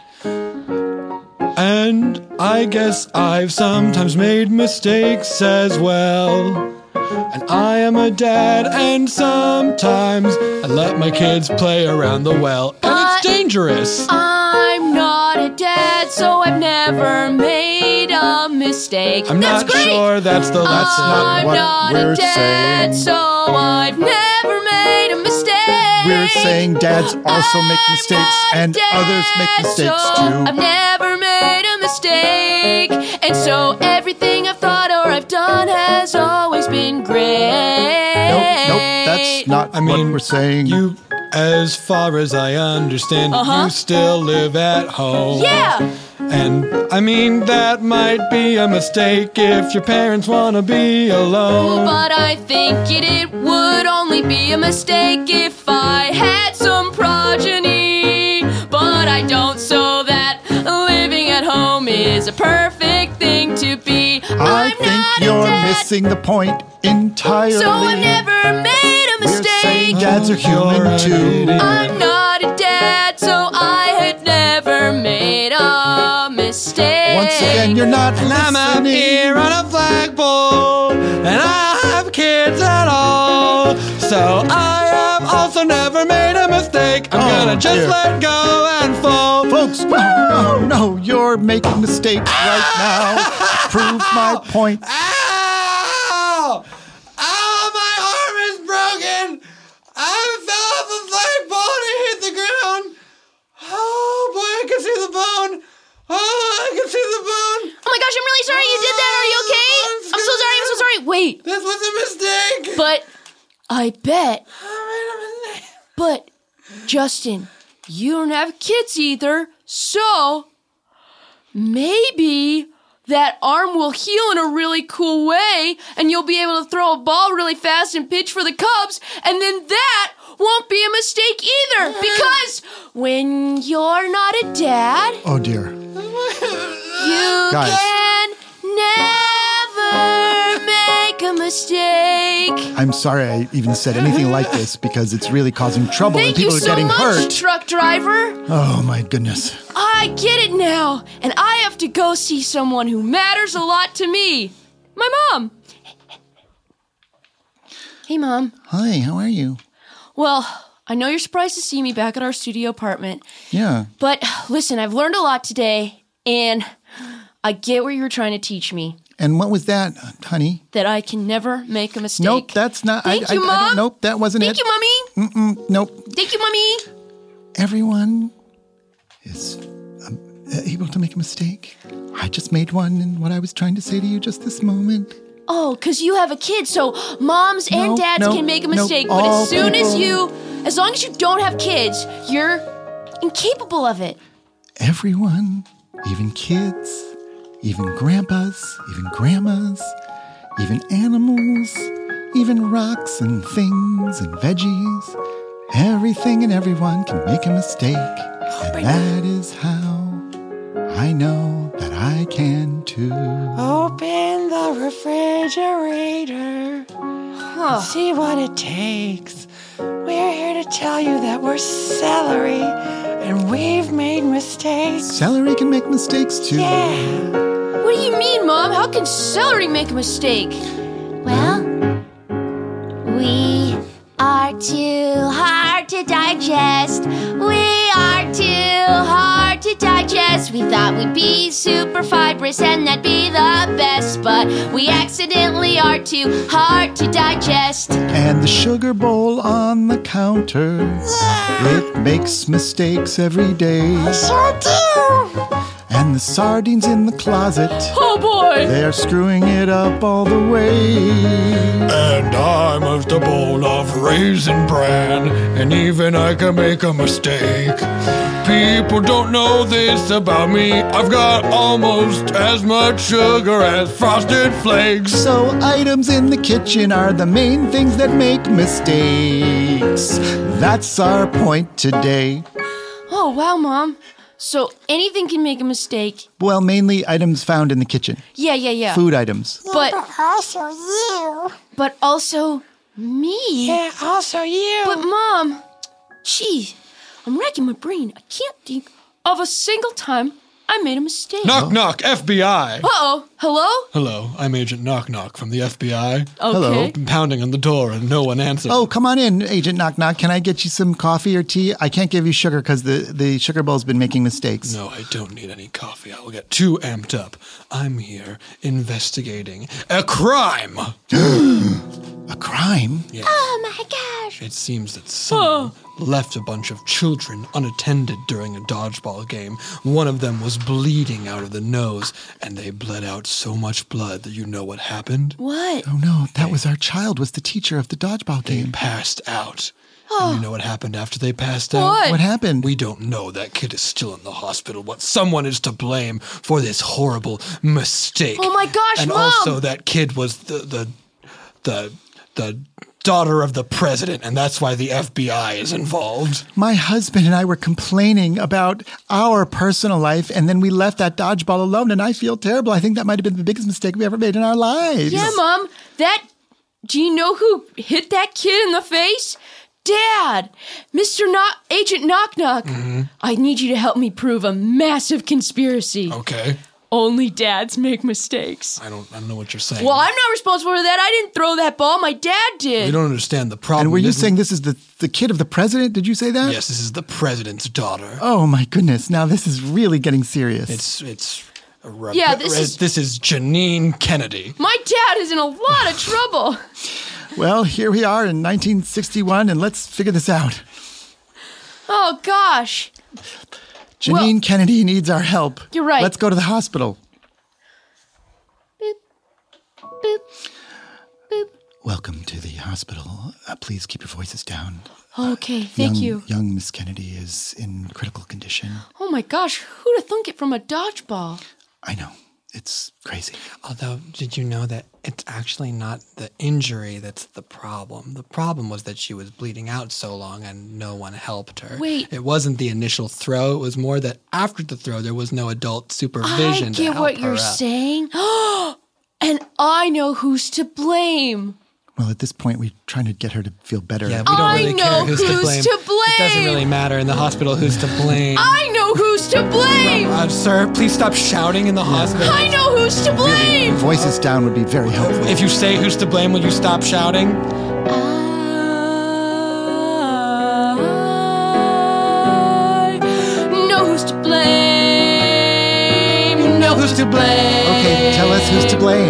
And I guess I've sometimes made mistakes as well. And I am a dad, and sometimes I let my kids play around the well. And But- it's dangerous. I'm not a dad, so I've never made a mistake. I'm That's not great. sure that's the That's lesson. not I'm what not we're a dad, saying. so I've never made a mistake. We're saying dads also make mistakes and others make mistakes so too. I've never made a mistake. And so everything I've thought or I've done has always been great. Nope, nope, that's not I mean, what we're saying. You, as far as I understand, it, Uh-huh. you still live at home. Yeah. And I mean, that might be a mistake if your parents want to be alone. But I think it, it would only be a mistake if I had some progeny. But I don't, so that living at home is a perfect thing to be. I I'm think not you're a dad, missing the point entirely. so I've never made a We're saying mistake. dads are human You're an too. idiot. I'm not a dad, so I had never made a mistake. Once again, you're not And I'm out listening. here on a flagpole, and I have kids at all. So I have also never made a mistake. I'm Oh, gonna just dear. let go and fall. Folks, no, no, no, you're making mistakes right now. Prove my point. Ow! Ow, my arm is broken! I fell off a flagpole and it hit the ground. Oh boy, I can see the bone. Oh, I can see the bone. Oh my gosh, I'm really sorry you did that. Are you okay? I'm so sorry, I'm so sorry. Wait, This was a mistake. but I bet, I made a mistake. but Justin, you don't have kids either, so maybe that arm will heal in a really cool way and you'll be able to throw a ball really fast and pitch for the Cubs, and then that won't be a mistake either, because when you're not a dad, Oh, dear. you Guys. can never make a mistake. I'm sorry I even said anything like this because it's really causing trouble Thank and people you are so getting much, hurt. truck driver. Oh, my goodness. I get it now, and I have to go see someone who matters a lot to me. My mom. Hey, Mom. Hi, how are you? Well, I know you're surprised to see me back at our studio apartment, Yeah. but listen, I've learned a lot today, and I get what you were trying to teach me. And what was that, honey? That I can never make a mistake. Nope, that's not. Thank I, you, I, I Mom. don't, nope, that wasn't Thank it. you, Mommy. Mm-mm, nope. Thank you, Mommy. Everyone is um, able to make a mistake. I just made one in what I was trying to say to you just this moment. Oh, because you have a kid, so moms and No, dads no, can make a no, mistake. but all as soon as people- you, as long as you don't have kids, you're incapable of it. Everyone, even kids, even grandpas, even grandmas, even animals, even rocks and things and veggies, everything and everyone can make a mistake. And that is how I know that I can too. Open the refrigerator. Huh. See what it takes. We're here to tell you that we're celery and we've made mistakes. Celery can make mistakes too. Yeah. What do you mean, Mom? How can celery make a mistake? Well, we are too hard to digest. We are too hard to digest. We thought we'd be super fibrous and that'd be the best, but we accidentally are too hard to digest. And the sugar bowl on the counter, it makes mistakes every day. Sure do. And the sardines in the closet, Oh boy! they're screwing it up all the way. And I'm just a bowl of raisin bran, and even I can make a mistake. People don't know this about me. I've got almost as much sugar as Frosted Flakes. So items in the kitchen are the main things that make mistakes. That's our point today. Oh, wow, Mom. So anything can make a mistake. Well, mainly items found in the kitchen. Yeah, yeah, yeah. Food items. But Also you. but also me. Yeah, also you. But Mom, gee, I'm racking my brain. I can't think of a single time I made a mistake. Knock, knock, F B I. Uh-oh. Hello? Hello, I'm Agent Knock Knock from the F B I. Okay. Hello. I'm pounding on the door and no one answers. Oh, come on in, Agent Knock Knock. Can I get you some coffee or tea? I can't give you sugar because the, the sugar bowl's been making mistakes. No, I don't need any coffee. I will get too amped up. I'm here investigating a crime. A crime? Oh my gosh. It seems that someone left a bunch of children unattended during a dodgeball game. One of them was bleeding out of the nose, and they bled out so much blood that you know what happened? What? Oh no, that was our child, was the teacher of the dodgeball They game. passed out. And you know what happened after they passed out? What? What happened? We don't know. That kid is still in the hospital. But someone is to blame for this horrible mistake. Oh my gosh, and Mom! also, that kid was the the the the daughter of the president, and that's why the F B I is involved. My husband and I were complaining about our personal life, and then we left that dodgeball alone, and I feel terrible. I think that might have been the biggest mistake we ever made in our lives. Yeah, Mom. That. Do you know who hit that kid in the face? Dad! Mister Knock, Agent Knock Knock. Mm-hmm. I need you to help me prove a massive conspiracy. Okay. Only dads make mistakes. I don't I don't know what you're saying. Well, I'm not responsible for that. I didn't throw that ball. My dad did. You don't understand the problem. And were you isn't- saying this is the, the kid of the president? Did you say that? Yes, this is the president's daughter. Oh my goodness, now this is really getting serious. It's it's a rub- Yeah, this uh, is- this is Janine Kennedy. My dad is in a lot of trouble. Well, here we are in nineteen sixty-one, and let's figure this out. Oh, gosh. Janine Well- Kennedy needs our help. You're right. Let's go to the hospital. Boop. Boop. Boop. Welcome to the hospital. Uh, please keep your voices down. Okay, thank young, you. Young Miss Kennedy is in critical condition. Oh my gosh, who'd have thunk it from a dodgeball? I know. It's crazy. Although, did you know that it's actually not the injury that's the problem? The problem was that she was bleeding out so long and no one helped her. Wait. It wasn't the initial throw. It was more that after the throw, there was no adult supervision I to get help what her you're up. saying. And I know who's to blame. Well, at this point, we're trying to get her to feel better. Yeah, we don't I really know care who's, who's to blame. to blame. It doesn't really matter in the hospital who's to blame. I know who's to blame. Uh, sir, please stop shouting in the hospital. I know who's to blame. Voices down would be very helpful. If you say who's to blame, will you stop shouting? I know who's to blame. Know who's to blame. Okay, tell us who's to blame.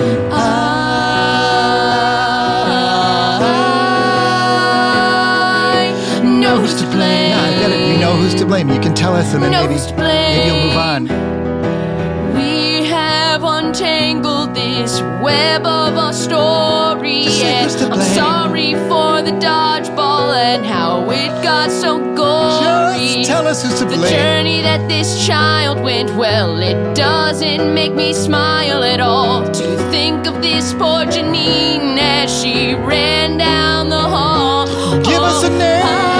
I know who's to blame. Yeah, I get it. You know who's to blame. You can tell us, and then Know maybe, who's to blame. maybe you'll move on. We have untangled this web of a story, Just say and who's to I'm blame. sorry for the dodgeball and how it got so gory. Just tell us who's to The blame. journey that this child went, well, it doesn't make me smile at all to think of this poor Janine as she ran down the hall. Give us a name.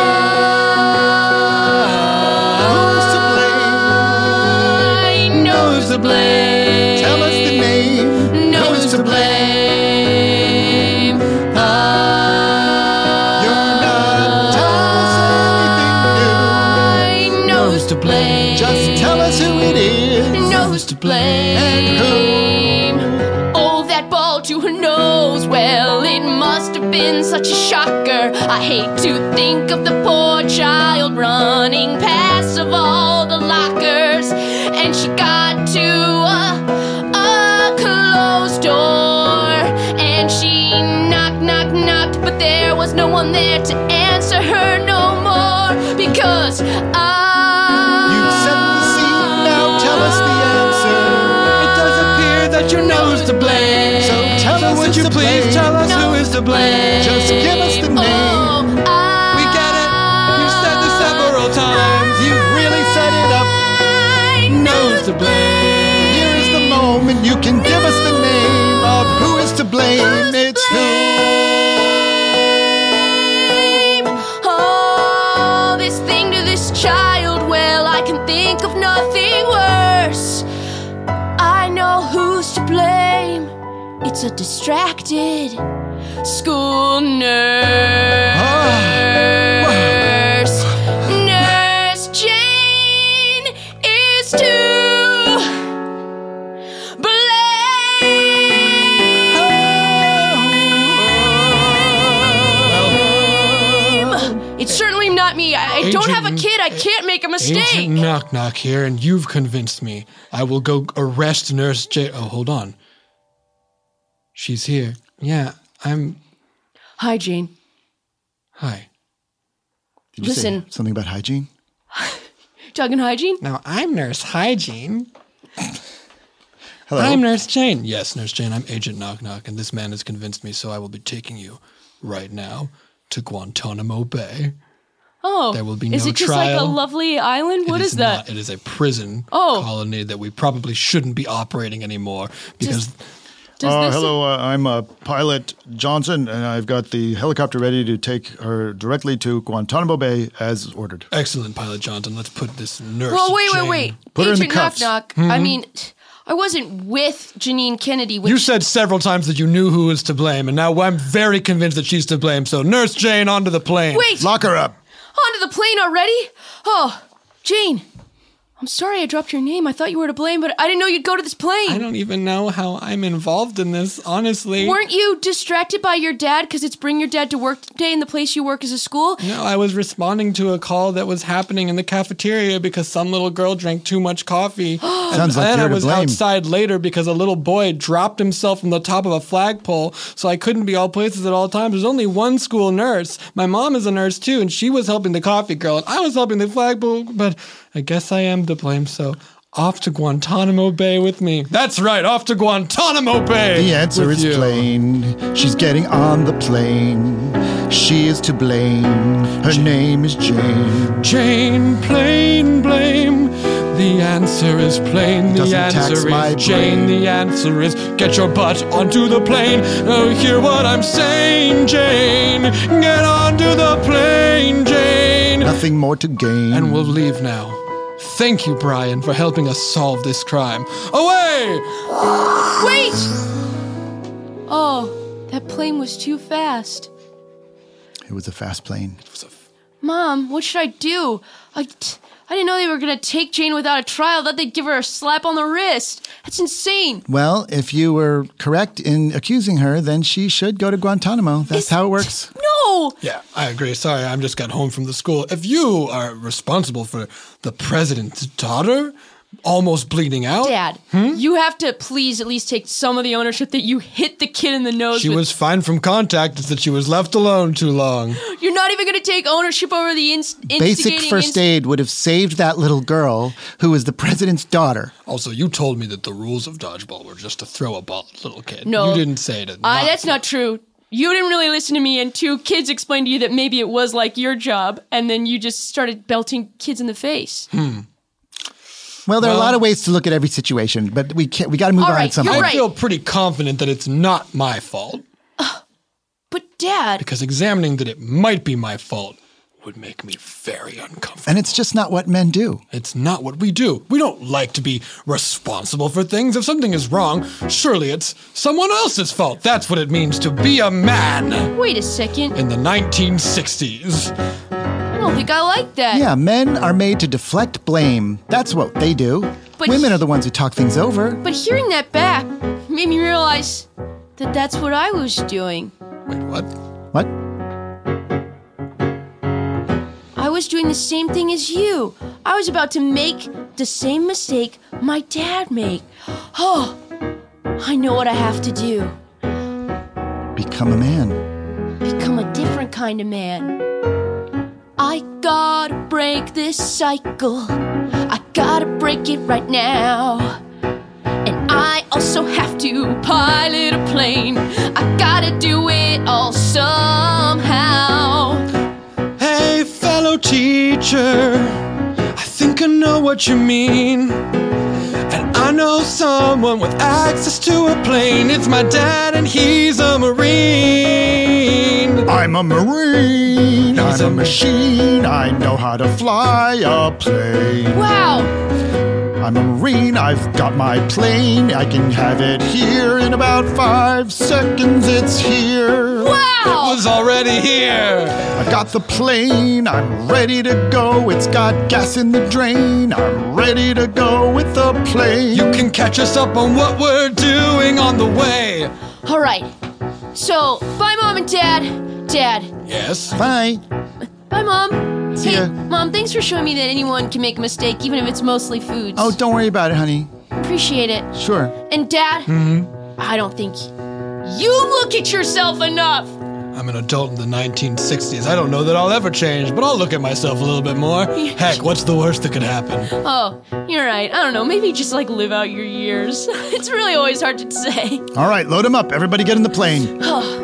Who's to blame? I know who's to blame. Tell us the name. Know who's to blame. You're not telling us anything new. I know who's to blame? Just tell us who it is. Know who's to blame? And Oh, that ball to her nose. Well, it must have been such a shocker. I hate to think of the poor child running past of all the lockers. And she got to a, a closed door. And she knocked, knocked, knocked, but there was no one there to answer her no more. Because I... You've set the scene, now tell us the answer. It does appear that you know who's to blame. So tell So us would who's you to please blame. tell us who is to blame? Just give us the name. Oh, We get it. You said this several times. You've really set it up. I Know who's to blame. Here is the moment you can give us the name of who is to blame. It's who. Oh, this thing to this child, well, I can think of nothing worse. I know who's to blame. It's a distracted school nurse. Nurse Jane is to blame. It's certainly not me. I, I don't have a Agent- kid. I can't make a mistake. Agent Knock Knock here, and you've convinced me. I will go arrest Nurse J. Oh, hold on. She's here. Yeah, I'm. Hi, Jane. Hi. Did you Listen. say something about hygiene? Talking hygiene? Now, I'm Nurse Hygiene. Hello. I'm Nurse Jane. Yes, Nurse Jane, I'm Agent Knock Knock, and this man has convinced me, so I will be taking you right now to Guantanamo Bay. Oh, There will be is no it just like a trial. lovely island? What It is, that? Not, it is a prison Oh. colony that we probably shouldn't be operating anymore because Does Uh, this hello, uh, I'm uh, Pilot Johnson, and I've got the helicopter ready to take her directly to Guantanamo Bay as ordered. excellent, Pilot Johnson. Let's put this nurse. Well, wait, Jane. wait, wait. Put her in the Agent Knock cuffs. Knock. Mm-hmm. I mean, I wasn't with Janine Kennedy. Which, You said several times that you knew who was to blame, and now I'm very convinced that she's to blame. So, Nurse Jane, onto the plane. Wait! Lock her up. Onto the plane already? Oh, Jane. I'm sorry I dropped your name. I thought you were to blame, but I didn't know you'd go to this plane. I don't even know how I'm involved in this, honestly. Weren't you distracted by your dad because it's Bring Your Dad to Work Day and the place you work is a school? No, I was responding to a call that was happening in the cafeteria because some little girl drank too much coffee. Sounds like and then you're I to was blame. outside later because a little boy dropped himself from the top of a flagpole, so I couldn't be all places at all times. There's only one school nurse. My mom is a nurse too, and she was helping the coffee girl, and I was helping the flagpole, but I guess I am to blame, so off to Guantanamo Bay with me. That's right, off to Guantanamo Bay. The answer with is you. plain. She's getting on the plane. She is to blame. Her name is Jane. Jane, plain blame. The answer is plain. The Doesn't tax answer my is Jane. brain. The answer is get your butt onto the plane. Oh, hear what I'm saying, Jane. Get onto the plane, Jane. Nothing more to gain. And we'll leave now. Thank you, Brian, for helping us solve this crime. Away! Wait! Oh, that plane was too fast. It was a fast plane. Mom, what should I do? I, I didn't know they were going to take Jane without a trial. I thought they'd give her a slap on the wrist. That's insane. Well, if you were correct in accusing her, then she should go to Guantanamo. That's Is- how it works. No! Yeah, I agree. Sorry, I just got home from the school. If you are responsible for the president's daughter almost bleeding out, Dad, you have to please at least take some of the ownership that you hit the kid in the nose she with. was fine from contact. It's that she was left alone too long. You're not even going to take ownership over the inst- Basic instigating first inst- aid would have saved that little girl who was the president's daughter. Also, you told me that the rules of dodgeball were just to throw a ball at a little kid. No. You didn't say it. Uh, that's not true. You didn't really listen to me, and two kids explained to you that maybe it was like your job, and then you just started belting kids in the face. Hmm. Well, there are a Well- lot of ways to look at every situation, but we can't. We got to move All on right, at some you're point. I right. feel pretty confident that it's not my fault, But, Dad, because examining that it might be my fault would make me very uncomfortable. And it's just not what men do. It's not what we do. We don't like to be responsible for things. If something is wrong, surely it's someone else's fault. That's what it means to be a man wait a second. in the nineteen sixties. I don't think I like that. Yeah, men are made to deflect blame. That's what they do. But Women he- are the ones who talk things over. But hearing that back made me realize that that's what I was doing. Wait, what? What? I was doing the same thing as you. I was about to make the same mistake my dad made. Oh, I know what I have to do. Become a man. Become a different kind of man. I gotta break this cycle. I gotta break it right now. And I also have to pilot a plane. I gotta do it all somehow. Hey, fellow teacher, I think I know what you mean. And I know someone with access to a plane. It's my dad and he's a Marine. I'm a Marine. I'm a machine. I know how to fly a plane. Wow. I'm a Marine. I've got my plane. I can have it here in about five seconds. It's here. Wow. It was already here. I've got the plane. I'm ready to go. It's got gas in the drain. I'm ready to go with the plane. You can catch us up on what we're doing on the way. All right. So, bye, Mom and Dad. Dad. Yes? Bye. Bye, Mom. See Hey, ya. Mom, thanks for showing me that anyone can make a mistake, even if it's mostly foods. Oh, don't worry about it, honey. Appreciate it. Sure. And Dad, Mm-hmm. I don't think you look at yourself enough. I'm an adult in the nineteen sixties. I don't know that I'll ever change, but I'll look at myself a little bit more. Heck, what's the worst that could happen? Oh, you're right. I don't know. Maybe just like live out your years. It's really always hard to say. All right, load him up. Everybody get in the plane.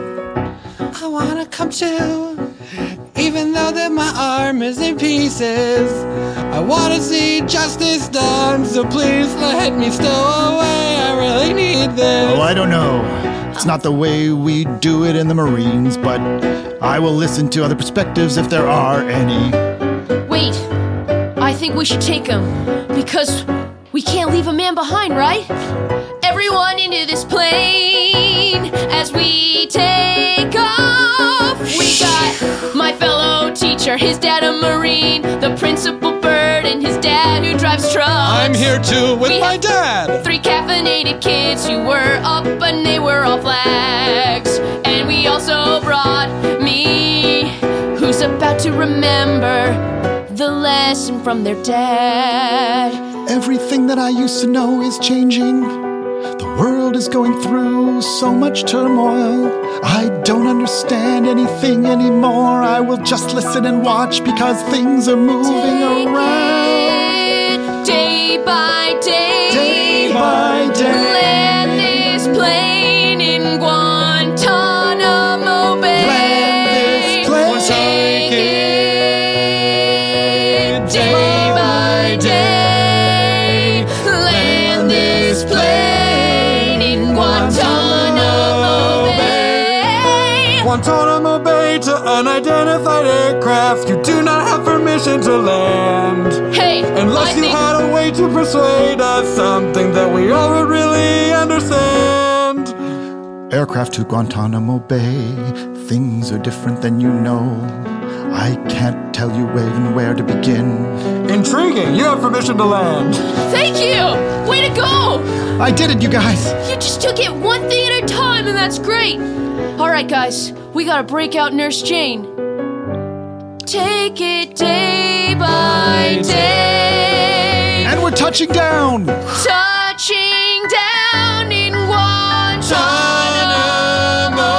I wanna come too, even though that my arm is in pieces. I wanna see justice done, so please let me stow away. I really need this. Oh, I don't know. It's not the way we do it in the Marines, but I will listen to other perspectives if there are any. Wait, I think we should take him because we can't leave a man behind, right? Everyone into this plane as we take off. We got my fellow teacher, his dad a Marine, the principal bird, and his dad who drives trucks. I'm here too with We my have dad. Three caffeinated kids who were up and they were all flags. And we also brought me, who's about to remember the lesson from their dad. Everything that I used to know is changing. The world is going through so much turmoil. I don't understand anything anymore. I will just listen and watch because things are moving Take around. it day by day. Day by day. Land this plane in Guantanamo Bay. Land this plane. Take it day by day. Land this plane in Guantanamo Bay. Guantanamo Bay to unidentified aircraft. You do not have permission to land. Hey, Unless I you think- had a way to persuade us something that we all would really understand. Aircraft to Guantanamo Bay. Things are different than you know. I can't tell you even where to begin. Intriguing. You have permission to land. Thank you! Way to go! I did it, you guys. You just took it one thing at a time, and that's great. All right, guys, we gotta break out Nurse Jane. Take it day by day. And we're touching down. Touching down in Guantanamo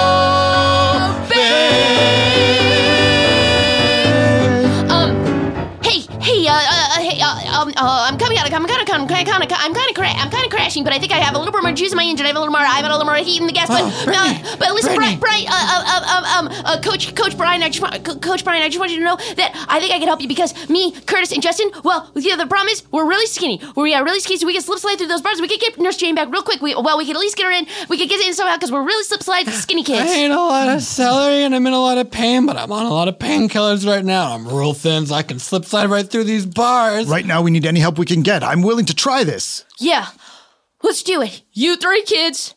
Bay. Um, hey, hey, uh, uh, hey, uh, um, uh, I'm coming out. I'm kind of, I'm kind of, I'm kind of, cra- I'm kind of crashing, but I think I have a little bit more juice in my engine. I have a little more, I have a little more heat in the gas. But, Oh, Brittany, uh, but listen, Brittany. Brian, Brian, uh, uh, um, um, uh, Coach, Coach Brian, I just want, Co- Coach Brian, I just want you to know that I think I can help you because me, Curtis, and Justin. Well, the the problem is we're really skinny. We are really skinny, so we can slip slide through those bars. We could get Nurse Jane back real quick. We, well, we could at least get her in. We could get in somehow because we're really slip slide skinny I kids. ate a lot of celery and I'm in a lot of pain, but I'm on a lot of painkillers right now. I'm real thin, so I can slip slide right through these bars. Right now, we need any help we can get. I'm willing to try this. Yeah, let's do it. You three kids.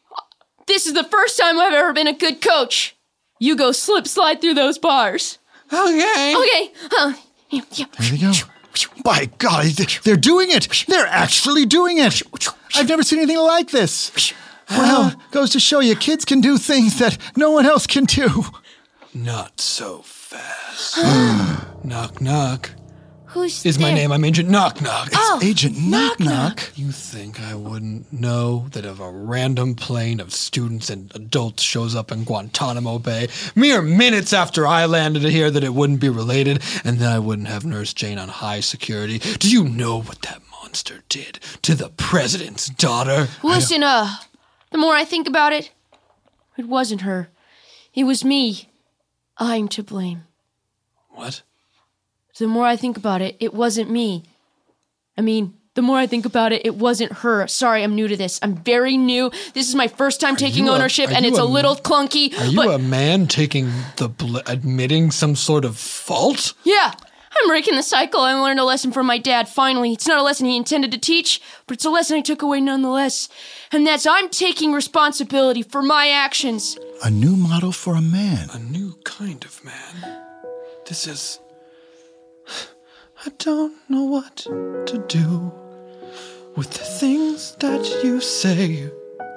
This is the first time I've ever been a good coach. You go slip slide through those bars. Okay. Okay. Huh. Yeah. There they go. By golly, th- they're doing it. They're actually doing it. I've never seen anything like this. Well, goes to show you, kids can do things that no one else can do. Not so fast. Knock, knock. Who's Is my there? name. I'm Agent Knock Knock. Oh, Agent Knock Knock. You think I wouldn't know that if a random plane of students and adults shows up in Guantanamo Bay mere minutes after I landed here that it wouldn't be related and that I wouldn't have Nurse Jane on high security? Do you know what that monster did to the president's daughter? Listen, uh, the more I think about it, it wasn't her. It was me. I'm to blame. What? The more I think about it, it wasn't me. I mean, the more I think about it, it wasn't her. Sorry, I'm new to this. I'm very new. This is my first time taking you a- ownership, are and you it's a, a- little clunky. Are you but a man taking the bl- admitting some sort of fault? yeah, I'm breaking the cycle. I learned a lesson from my dad. Finally, it's not a lesson he intended to teach, but it's a lesson I took away nonetheless. And that's I'm taking responsibility for my actions. A new model for a man. A new kind of man. This is... I don't know what to do with the things that you say.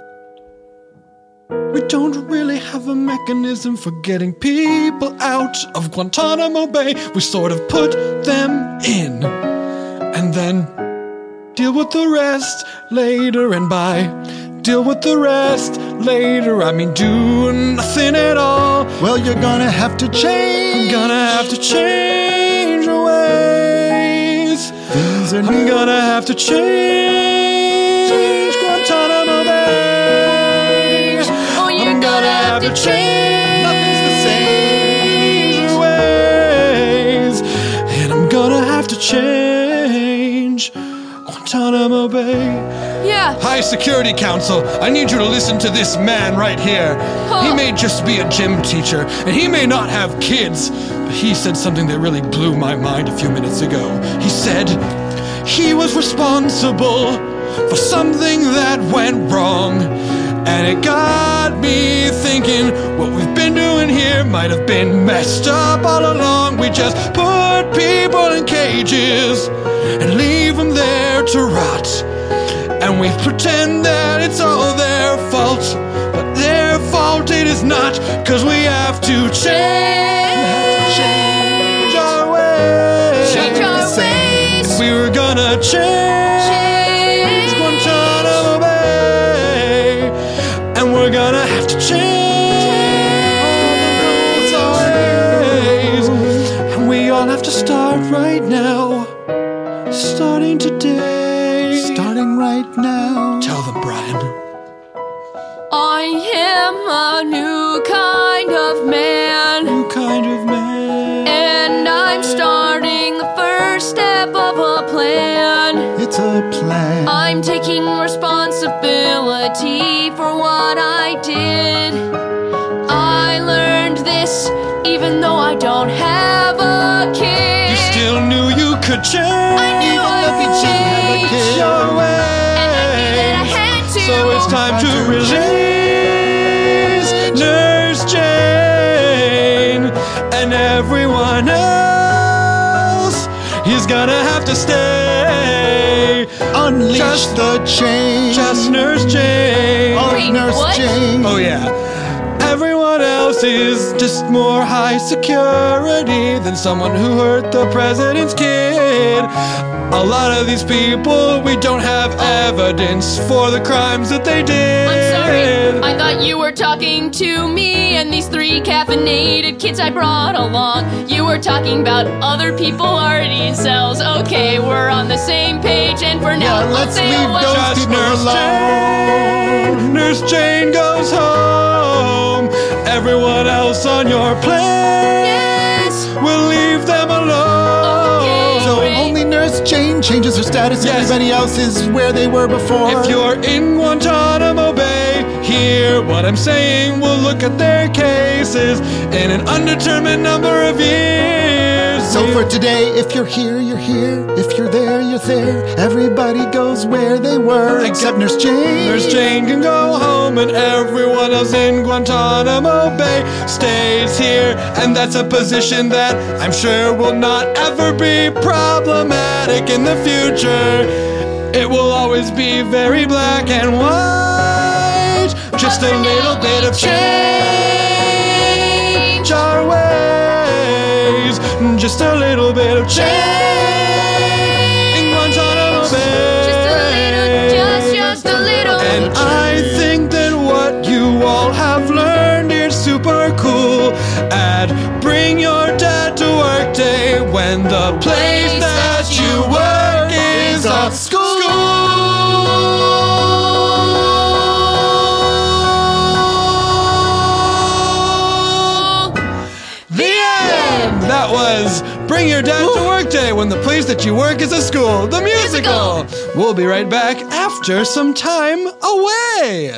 We don't really have a mechanism for getting people out of Guantanamo Bay. We sort of put them in and then deal with the rest later. And by deal with the rest later, I mean do nothing at all. Well, you're gonna have to change. I'm gonna have to change your ways. Things are I'm new. gonna have to change Guantanamo Bay. Oh, you're I'm gonna have to change. Nothing's the same. your ways. And I'm gonna have to change Guantanamo Bay. Yeah. High Security Council, I need you to listen to this man right here. He may just be a gym teacher, and he may not have kids, but he said something that really blew my mind a few minutes ago. He said he was responsible for something that went wrong, and it got me thinking what we've been doing here might have been messed up all along. We just put people in cages and leave them there to rot. And we pretend that it's all their fault, but their fault it is not, cause we have to change, change our ways. Change our ways. We were gonna change Guantanamo Bay, and we're gonna have to change all the ways. And we all have to start right now, starting today. Starting right now. Tell them, Brian. I am a new kind of man. New kind of man. And I'm starting the first step of a plan. It's a plan. I'm taking responsibility for what I did. I learned this even though I don't have a kid. You still knew you could change. I knew I could change. Your way. And I knew that I had to. So it's time to release Nurse Jane, and everyone else is gonna have to stay. Unleash Just- the chain. Just Nurse Jane. of Wait, Nurse what? Jane. Oh yeah. Everyone else is just more high security than someone who hurt the president's kid. A lot of these people, we don't have evidence for the crimes that they did. I'm sorry. I thought you were talking to me and these three caffeinated kids I brought along. You were talking about other people already in cells. Okay, we're on the same page, and for now, Yeah, I'll let's say leave oh well. those Just people Nurse alone. Jane. Nurse Jane goes home. Everyone else on your plane, Yes. we'll leave them alone. Okay. So Great. only Nurse Jane changes her status. Yes. Everybody else is where they were before. If you're in Guantanamo Bay, hear what I'm saying. We'll look at their cases in an undetermined number of years. So We for today. If you're here, you're here. If you're there, you're there. Everybody goes where they were, except Nurse Jane. Nurse Jane can go home, and everyone else in Guantanamo Bay stays here. And that's a position that I'm sure will not ever be problematic in the future. It will always be very black and white. Just a little bit of change our ways. Just a little bit of change in Guantanamo Bay. Just a little, just, just a little. And I think that what you all have learned is super cool at Bring Your Dad to Work Day, when the place that you work is a school. That was Bring Your Dad to Work Day, when the place that you work is a school, the musical. musical. We'll be right back after some time away.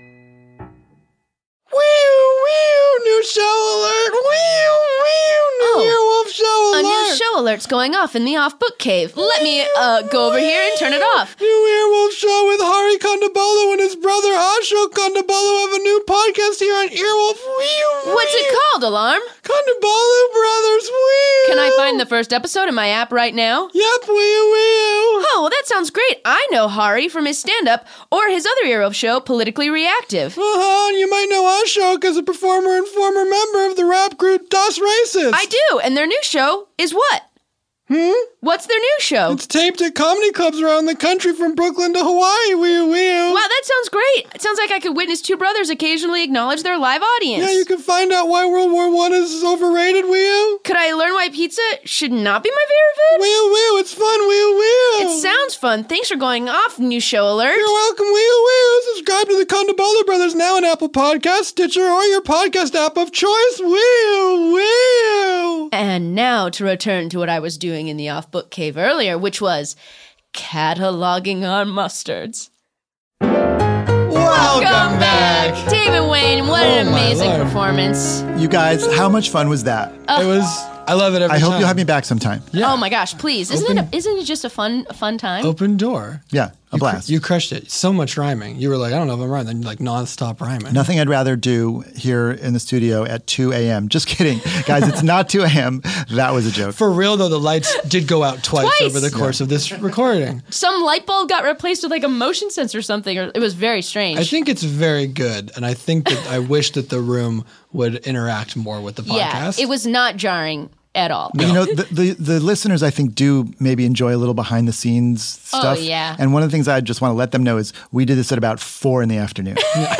Wee, wee, new show alert. Wee, wee, new Oh, Earwolf show A alert. new show alert's going off in the Off Book Cave. Let me uh, go over here and turn it off. New Earwolf show with Hari Kondabolu and his brother Ashok Kondabolu have a new podcast here on Earwolf. Wee, What's it called, Alarm? Kondabolu Brothers. Wee. Can I find the first episode in my app right now? Yep, wee, wee. Oh, well, that sounds great. I know Hari from his stand-up or his other Earwolf show, Politically Reactive. Uh-huh, and you might know Ashok as a performer and former member of the rap group Das Racist. I do, and their new show is what? Hmm? What's their new show? It's taped at comedy clubs around the country from Brooklyn to Hawaii. Wee wee. Wow, that sounds great. It sounds like I could witness two brothers occasionally acknowledge their live audience. Yeah, you can find out why World War One is overrated, wee. Could I learn why pizza should not be my favorite food? Wee wee, it's fun, wee wee. It sounds fun. Thanks for going off, new show alert. You're welcome, wee wee. Subscribe to the Kondabolu Brothers now on Apple Podcasts, Stitcher, or your podcast app of choice. Wee wee. And now to return to what I was doing in the off-book cave earlier, which was cataloging our mustards. Welcome back. David Wayne, what an Oh, my amazing Lord. performance. You guys, how much fun was that? It was. I love it every I hope time. you'll have me back sometime. Yeah. Oh my gosh, please. Isn't Open- it a, isn't it just a fun a fun time? Open door. Yeah, a You, cr- blast. you crushed it. So much rhyming. You were like, I don't know if I'm rhyming. Then you like nonstop rhyming. Nothing I'd rather do here in the studio at two a.m. Just kidding. Guys, it's not two a.m. That was a joke. For real though, the lights did go out twice, Twice. over the course of this recording. Some light bulb got replaced with like a motion sensor or something, or it was very strange. I think it's very good, and I think that I wish that the room would interact more with the podcast. yeah, it was not jarring at all. But you know, the, the the listeners, I think, do maybe enjoy a little behind the scenes stuff. Oh, yeah. And one of the things I just want to let them know is we did this at about four in the afternoon.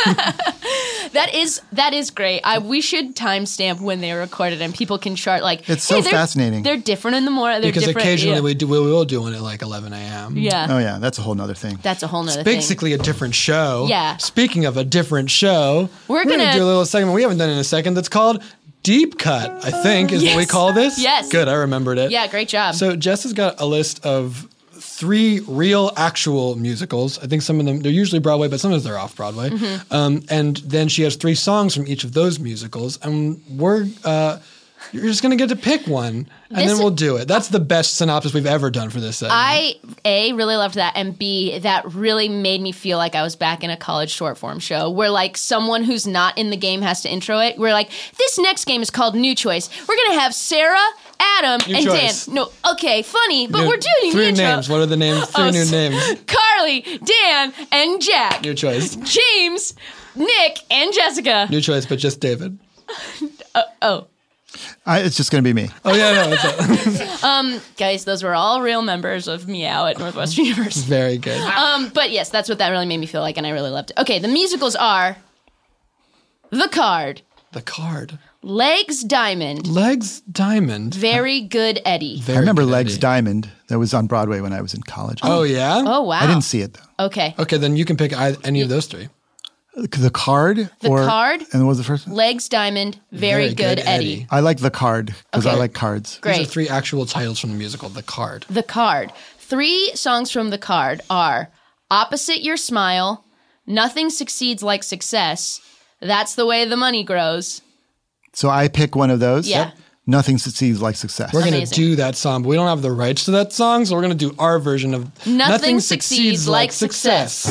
That is that is great. I we should timestamp when they were recorded, and people can chart like It's so hey, they're- fascinating. They're different in the morning. They're because different, occasionally yeah. we do we will do one at like eleven a.m. Yeah, Oh yeah, that's a whole nother thing. that's a whole nother It's thing. basically a different show. Yeah. Speaking of a different show, We're gonna, gonna- do a little segment we haven't done in a second that's called Deep Cut, I think is what we Yes. call this. Yes. Good, I remembered it. Yeah, great job. So Jess has got a list of three real actual musicals. I think some of them, they're usually Broadway, but sometimes they're off Broadway. Mm-hmm. Um, and then she has three songs from each of those musicals. And we're, uh, you're just going to get to pick one and This- then we'll do it. That's the best synopsis we've ever done for this segment. I A really loved that, and B that really made me feel like I was back in a college short form show where like someone who's not in the game has to intro it. We're like, this next game is called New Choice. We're gonna have Sarah, Adam, New and Choice. Dan. No, okay, funny, but New- we're doing three the intro. names. What are the names? Three Oh, new s- names. Carly, Dan, and Jack. New choice. James, Nick, and Jessica. New choice, but just David. Oh. I, it's just going to be me. Oh yeah, no, it's a, Um, guys, those were all real members of Meow at Northwestern University. very good. Um, but yes, that's what that really made me feel like, and I really loved it. Okay, the musicals are The Card, The Card. Legs Diamond, Legs Diamond. Very Good Eddie. Very I remember good, Legs Eddie. Diamond. That was on Broadway when I was in college. Oh yeah. Oh, wow. I didn't see it though. Okay. Okay, then you can pick either, any of those three. The Card? The or, Card. And what was the first one? Legs Diamond, Very, Good, Eddie. I like The Card because I Okay. like cards. Great. These are three actual titles from the musical, The Card. The Card. Three songs from The Card are Opposite Your Smile, Nothing Succeeds Like Success, That's the Way the Money Grows. So I pick one of those. Yeah. Nothing succeeds like success. We're going to Amazing. do that song, but we don't have the rights to that song, so we're going to do our version of Nothing Succeeds Like Success.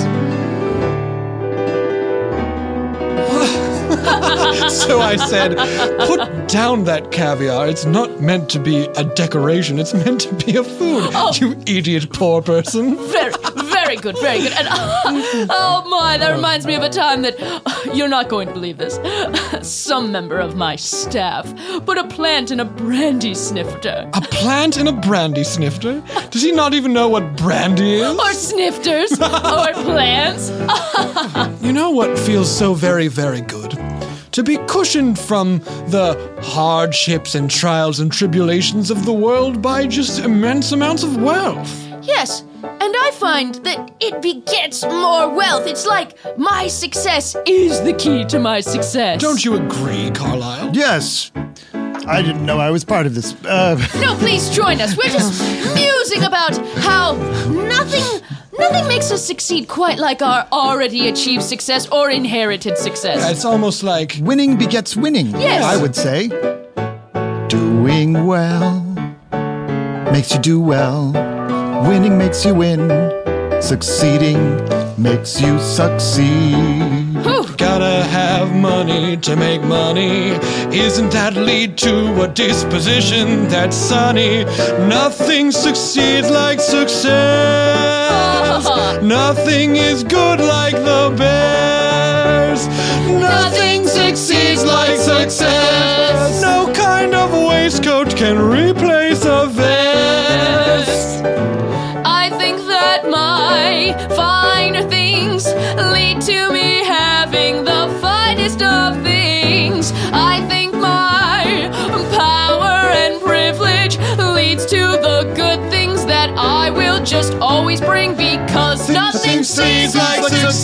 So I said, put down that caviar. It's not meant to be a decoration. It's meant to be a food. Oh. You idiot poor person. Very, very good, very good. And oh my, that reminds me of a time that you're not going to believe this. Some member of my staff put a plant in a brandy snifter. A plant in a brandy snifter? Does he not even know what brandy is? Or snifters. Or plants. You know what feels so very, very good? To be cushioned from the hardships and trials and tribulations of the world by just immense amounts of wealth. Yes, and I find that it begets more wealth. It's like my success is the key to my success. Don't you agree, Carlisle? Yes. I didn't know I was part of this. Uh, No, please join us. We're just musing about how nothing nothing makes us succeed quite like our already achieved success or inherited success. It's almost like winning begets winning, Yes. I would say. Doing well makes you do well. Winning makes you win. Succeeding makes you succeed. gotta have money to make money. Isn't that lead to a disposition that's sunny? Nothing succeeds like success. Nothing is good like the Bears. Nothing succeeds like success. No kind of waistcoat can replace a vest. I think that my finer things lead to me having the finest of things. I think my power and privilege leads to the good things that I will just always bring, because nothing succeeds like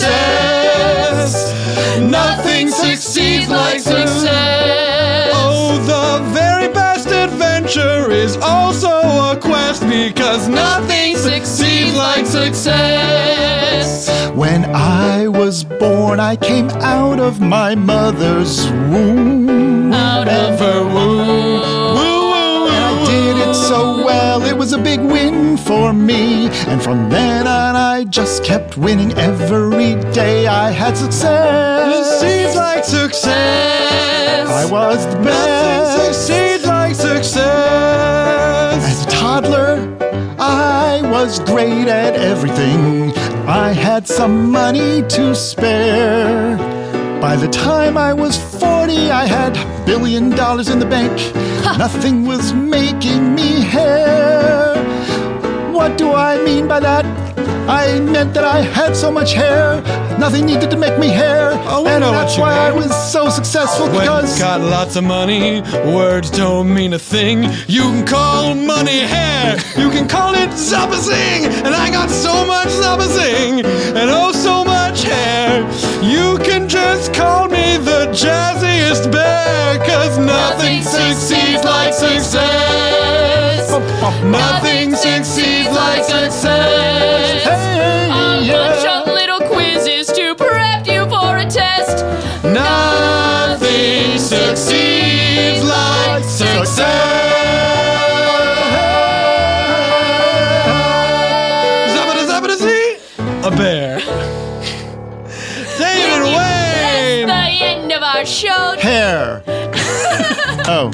success. Nothing succeeds like success. Oh, the very best adventure is also a quest, because nothing succeeds like success. When I was born, I came out of my mother's womb. Out of her womb. And I did it so well, it was a big win for me. And from then on, I just kept winning every day. I had success. Succeeds like success. I was the best. Nothing succeeds like success. As a toddler, I was great at everything. I had some money to spare. By the time I was forty, I had a billion dollars in the bank. Nothing was making me hair. What do I mean by that? I meant that I had so much hair, nothing needed to make me hair. Oh, I and know that's what you why I mean. was so successful, When because you've got lots of money, words don't mean a thing. You can call money hair, you can call it zappazing. And I got so much zappazing, and oh so much hair. You can just call me the jazziest bear, cause nothing succeeds like success. Nothing succeeds like success. hey, A yeah. bunch of little quizzes to prep you for a test. Nothing succeeds like success. Zappity zappity zee, a bear. David Wayne. That's the end of our show. hair. Oh,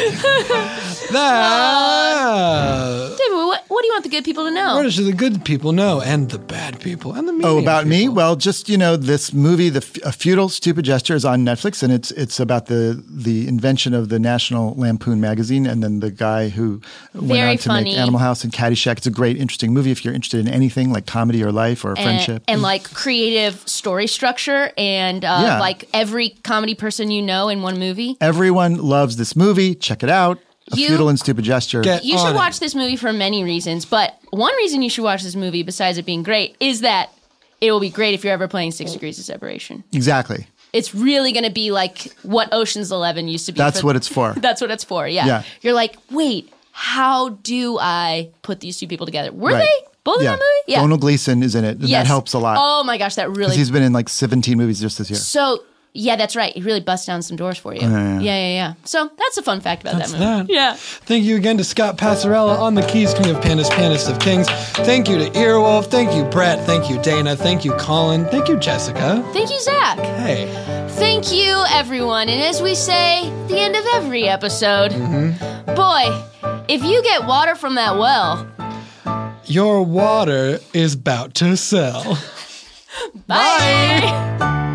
That. David, what, what do you want the good people to know? What should the good people know, and the bad people, and the medium oh, about me? people? Well, just you know, this movie, "The F- A Futile, Stupid Gesture," is on Netflix, and it's it's about the the invention of the National Lampoon magazine, and then the guy who went Very on to funny. make Animal House and Caddyshack. It's a great, interesting movie if you're interested in anything like comedy or life or and, friendship. and like creative story structure, and uh, Yeah. like every comedy person you know in one movie. Everyone loves this movie. Check it out. A You- Futile and Stupid Gesture. Get You on should it. watch this movie for many reasons, but one reason you should watch this movie, besides it being great, is that it will be great if you're ever playing Six Degrees of Separation. Exactly. It's really going to be like what Ocean's Eleven used to be. That's for- what it's for. That's what it's for. Yeah. Yeah. You're like, wait, how do I put these two people together? Were Right. they both in Yeah. that movie? Yeah. Donald Gleason is in it, and Yes. that helps a lot. Oh my gosh, that Because really. he's been in like seventeen movies just this year. So Yeah, that's right. He really busts down some doors for you. Oh, yeah. yeah, yeah, yeah. So that's a fun fact about That's that movie. that. Yeah. Thank you again to Scott Passarella on the keys, King of Pandas, Pandas of Kings. Thank you to Earwolf. Thank you, Brett. Thank you, Dana. Thank you, Colin. Thank you, Jessica. Thank you, Zach. Hey. Thank you, everyone. And as we say, the end of every episode, Mm-hmm. boy, if you get water from that well, Your water is about to sell. bye.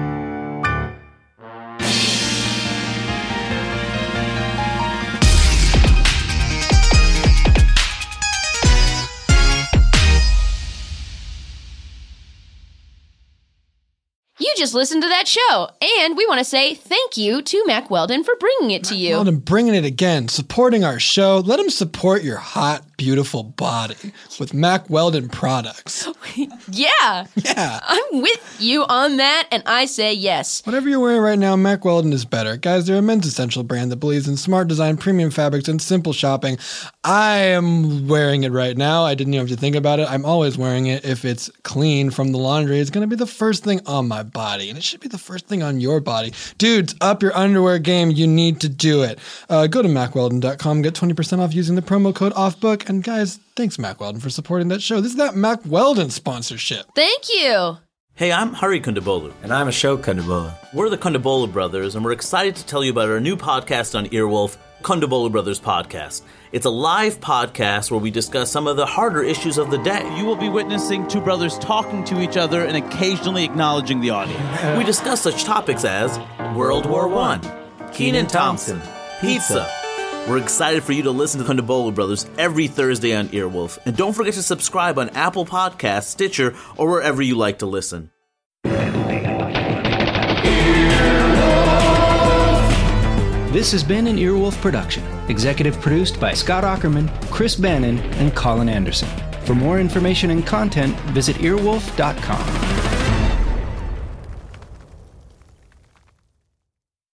You just listened to that show, and we want to say thank you to Mack Weldon for bringing it to you. Weldon bringing it again, supporting our show. Let him support your hot, beautiful body with Mack Weldon products. Yeah. Yeah. I'm with you on that, and I say yes. Whatever you're wearing right now, Mack Weldon is better. Guys, they're a men's essential brand that believes in smart design, premium fabrics, and simple shopping. I am wearing it right now. I didn't even have to think about it. I'm always wearing it. If it's clean from the laundry, it's going to be the first thing on my body, and it should be the first thing on your body. Dudes, up your underwear game. You need to do it. Uh, go to mack weldon dot com, get twenty percent off using the promo code OFFBOOK. And guys, thanks Mack Weldon for supporting that show. This is that Mack Weldon sponsorship. Thank you. Hey, I'm Hari Kondabolu. And I'm Ashok Kondabolu. We're the Kondabolu Brothers, and we're excited to tell you about our new podcast on Earwolf, Kondabolu Brothers Podcast. It's a live podcast where we discuss some of the harder issues of the day. You will be witnessing two brothers talking to each other and occasionally acknowledging the audience. We discuss such topics as World War One, Kenan Thompson, pizza. We're excited for you to listen to the Kondabolu Brothers every Thursday on Earwolf. And don't forget to subscribe on Apple Podcasts, Stitcher, or wherever you like to listen. This has been an Earwolf production, executive produced by Scott Ackerman, Chris Bannon, and Colin Anderson. For more information and content, visit earwolf dot com.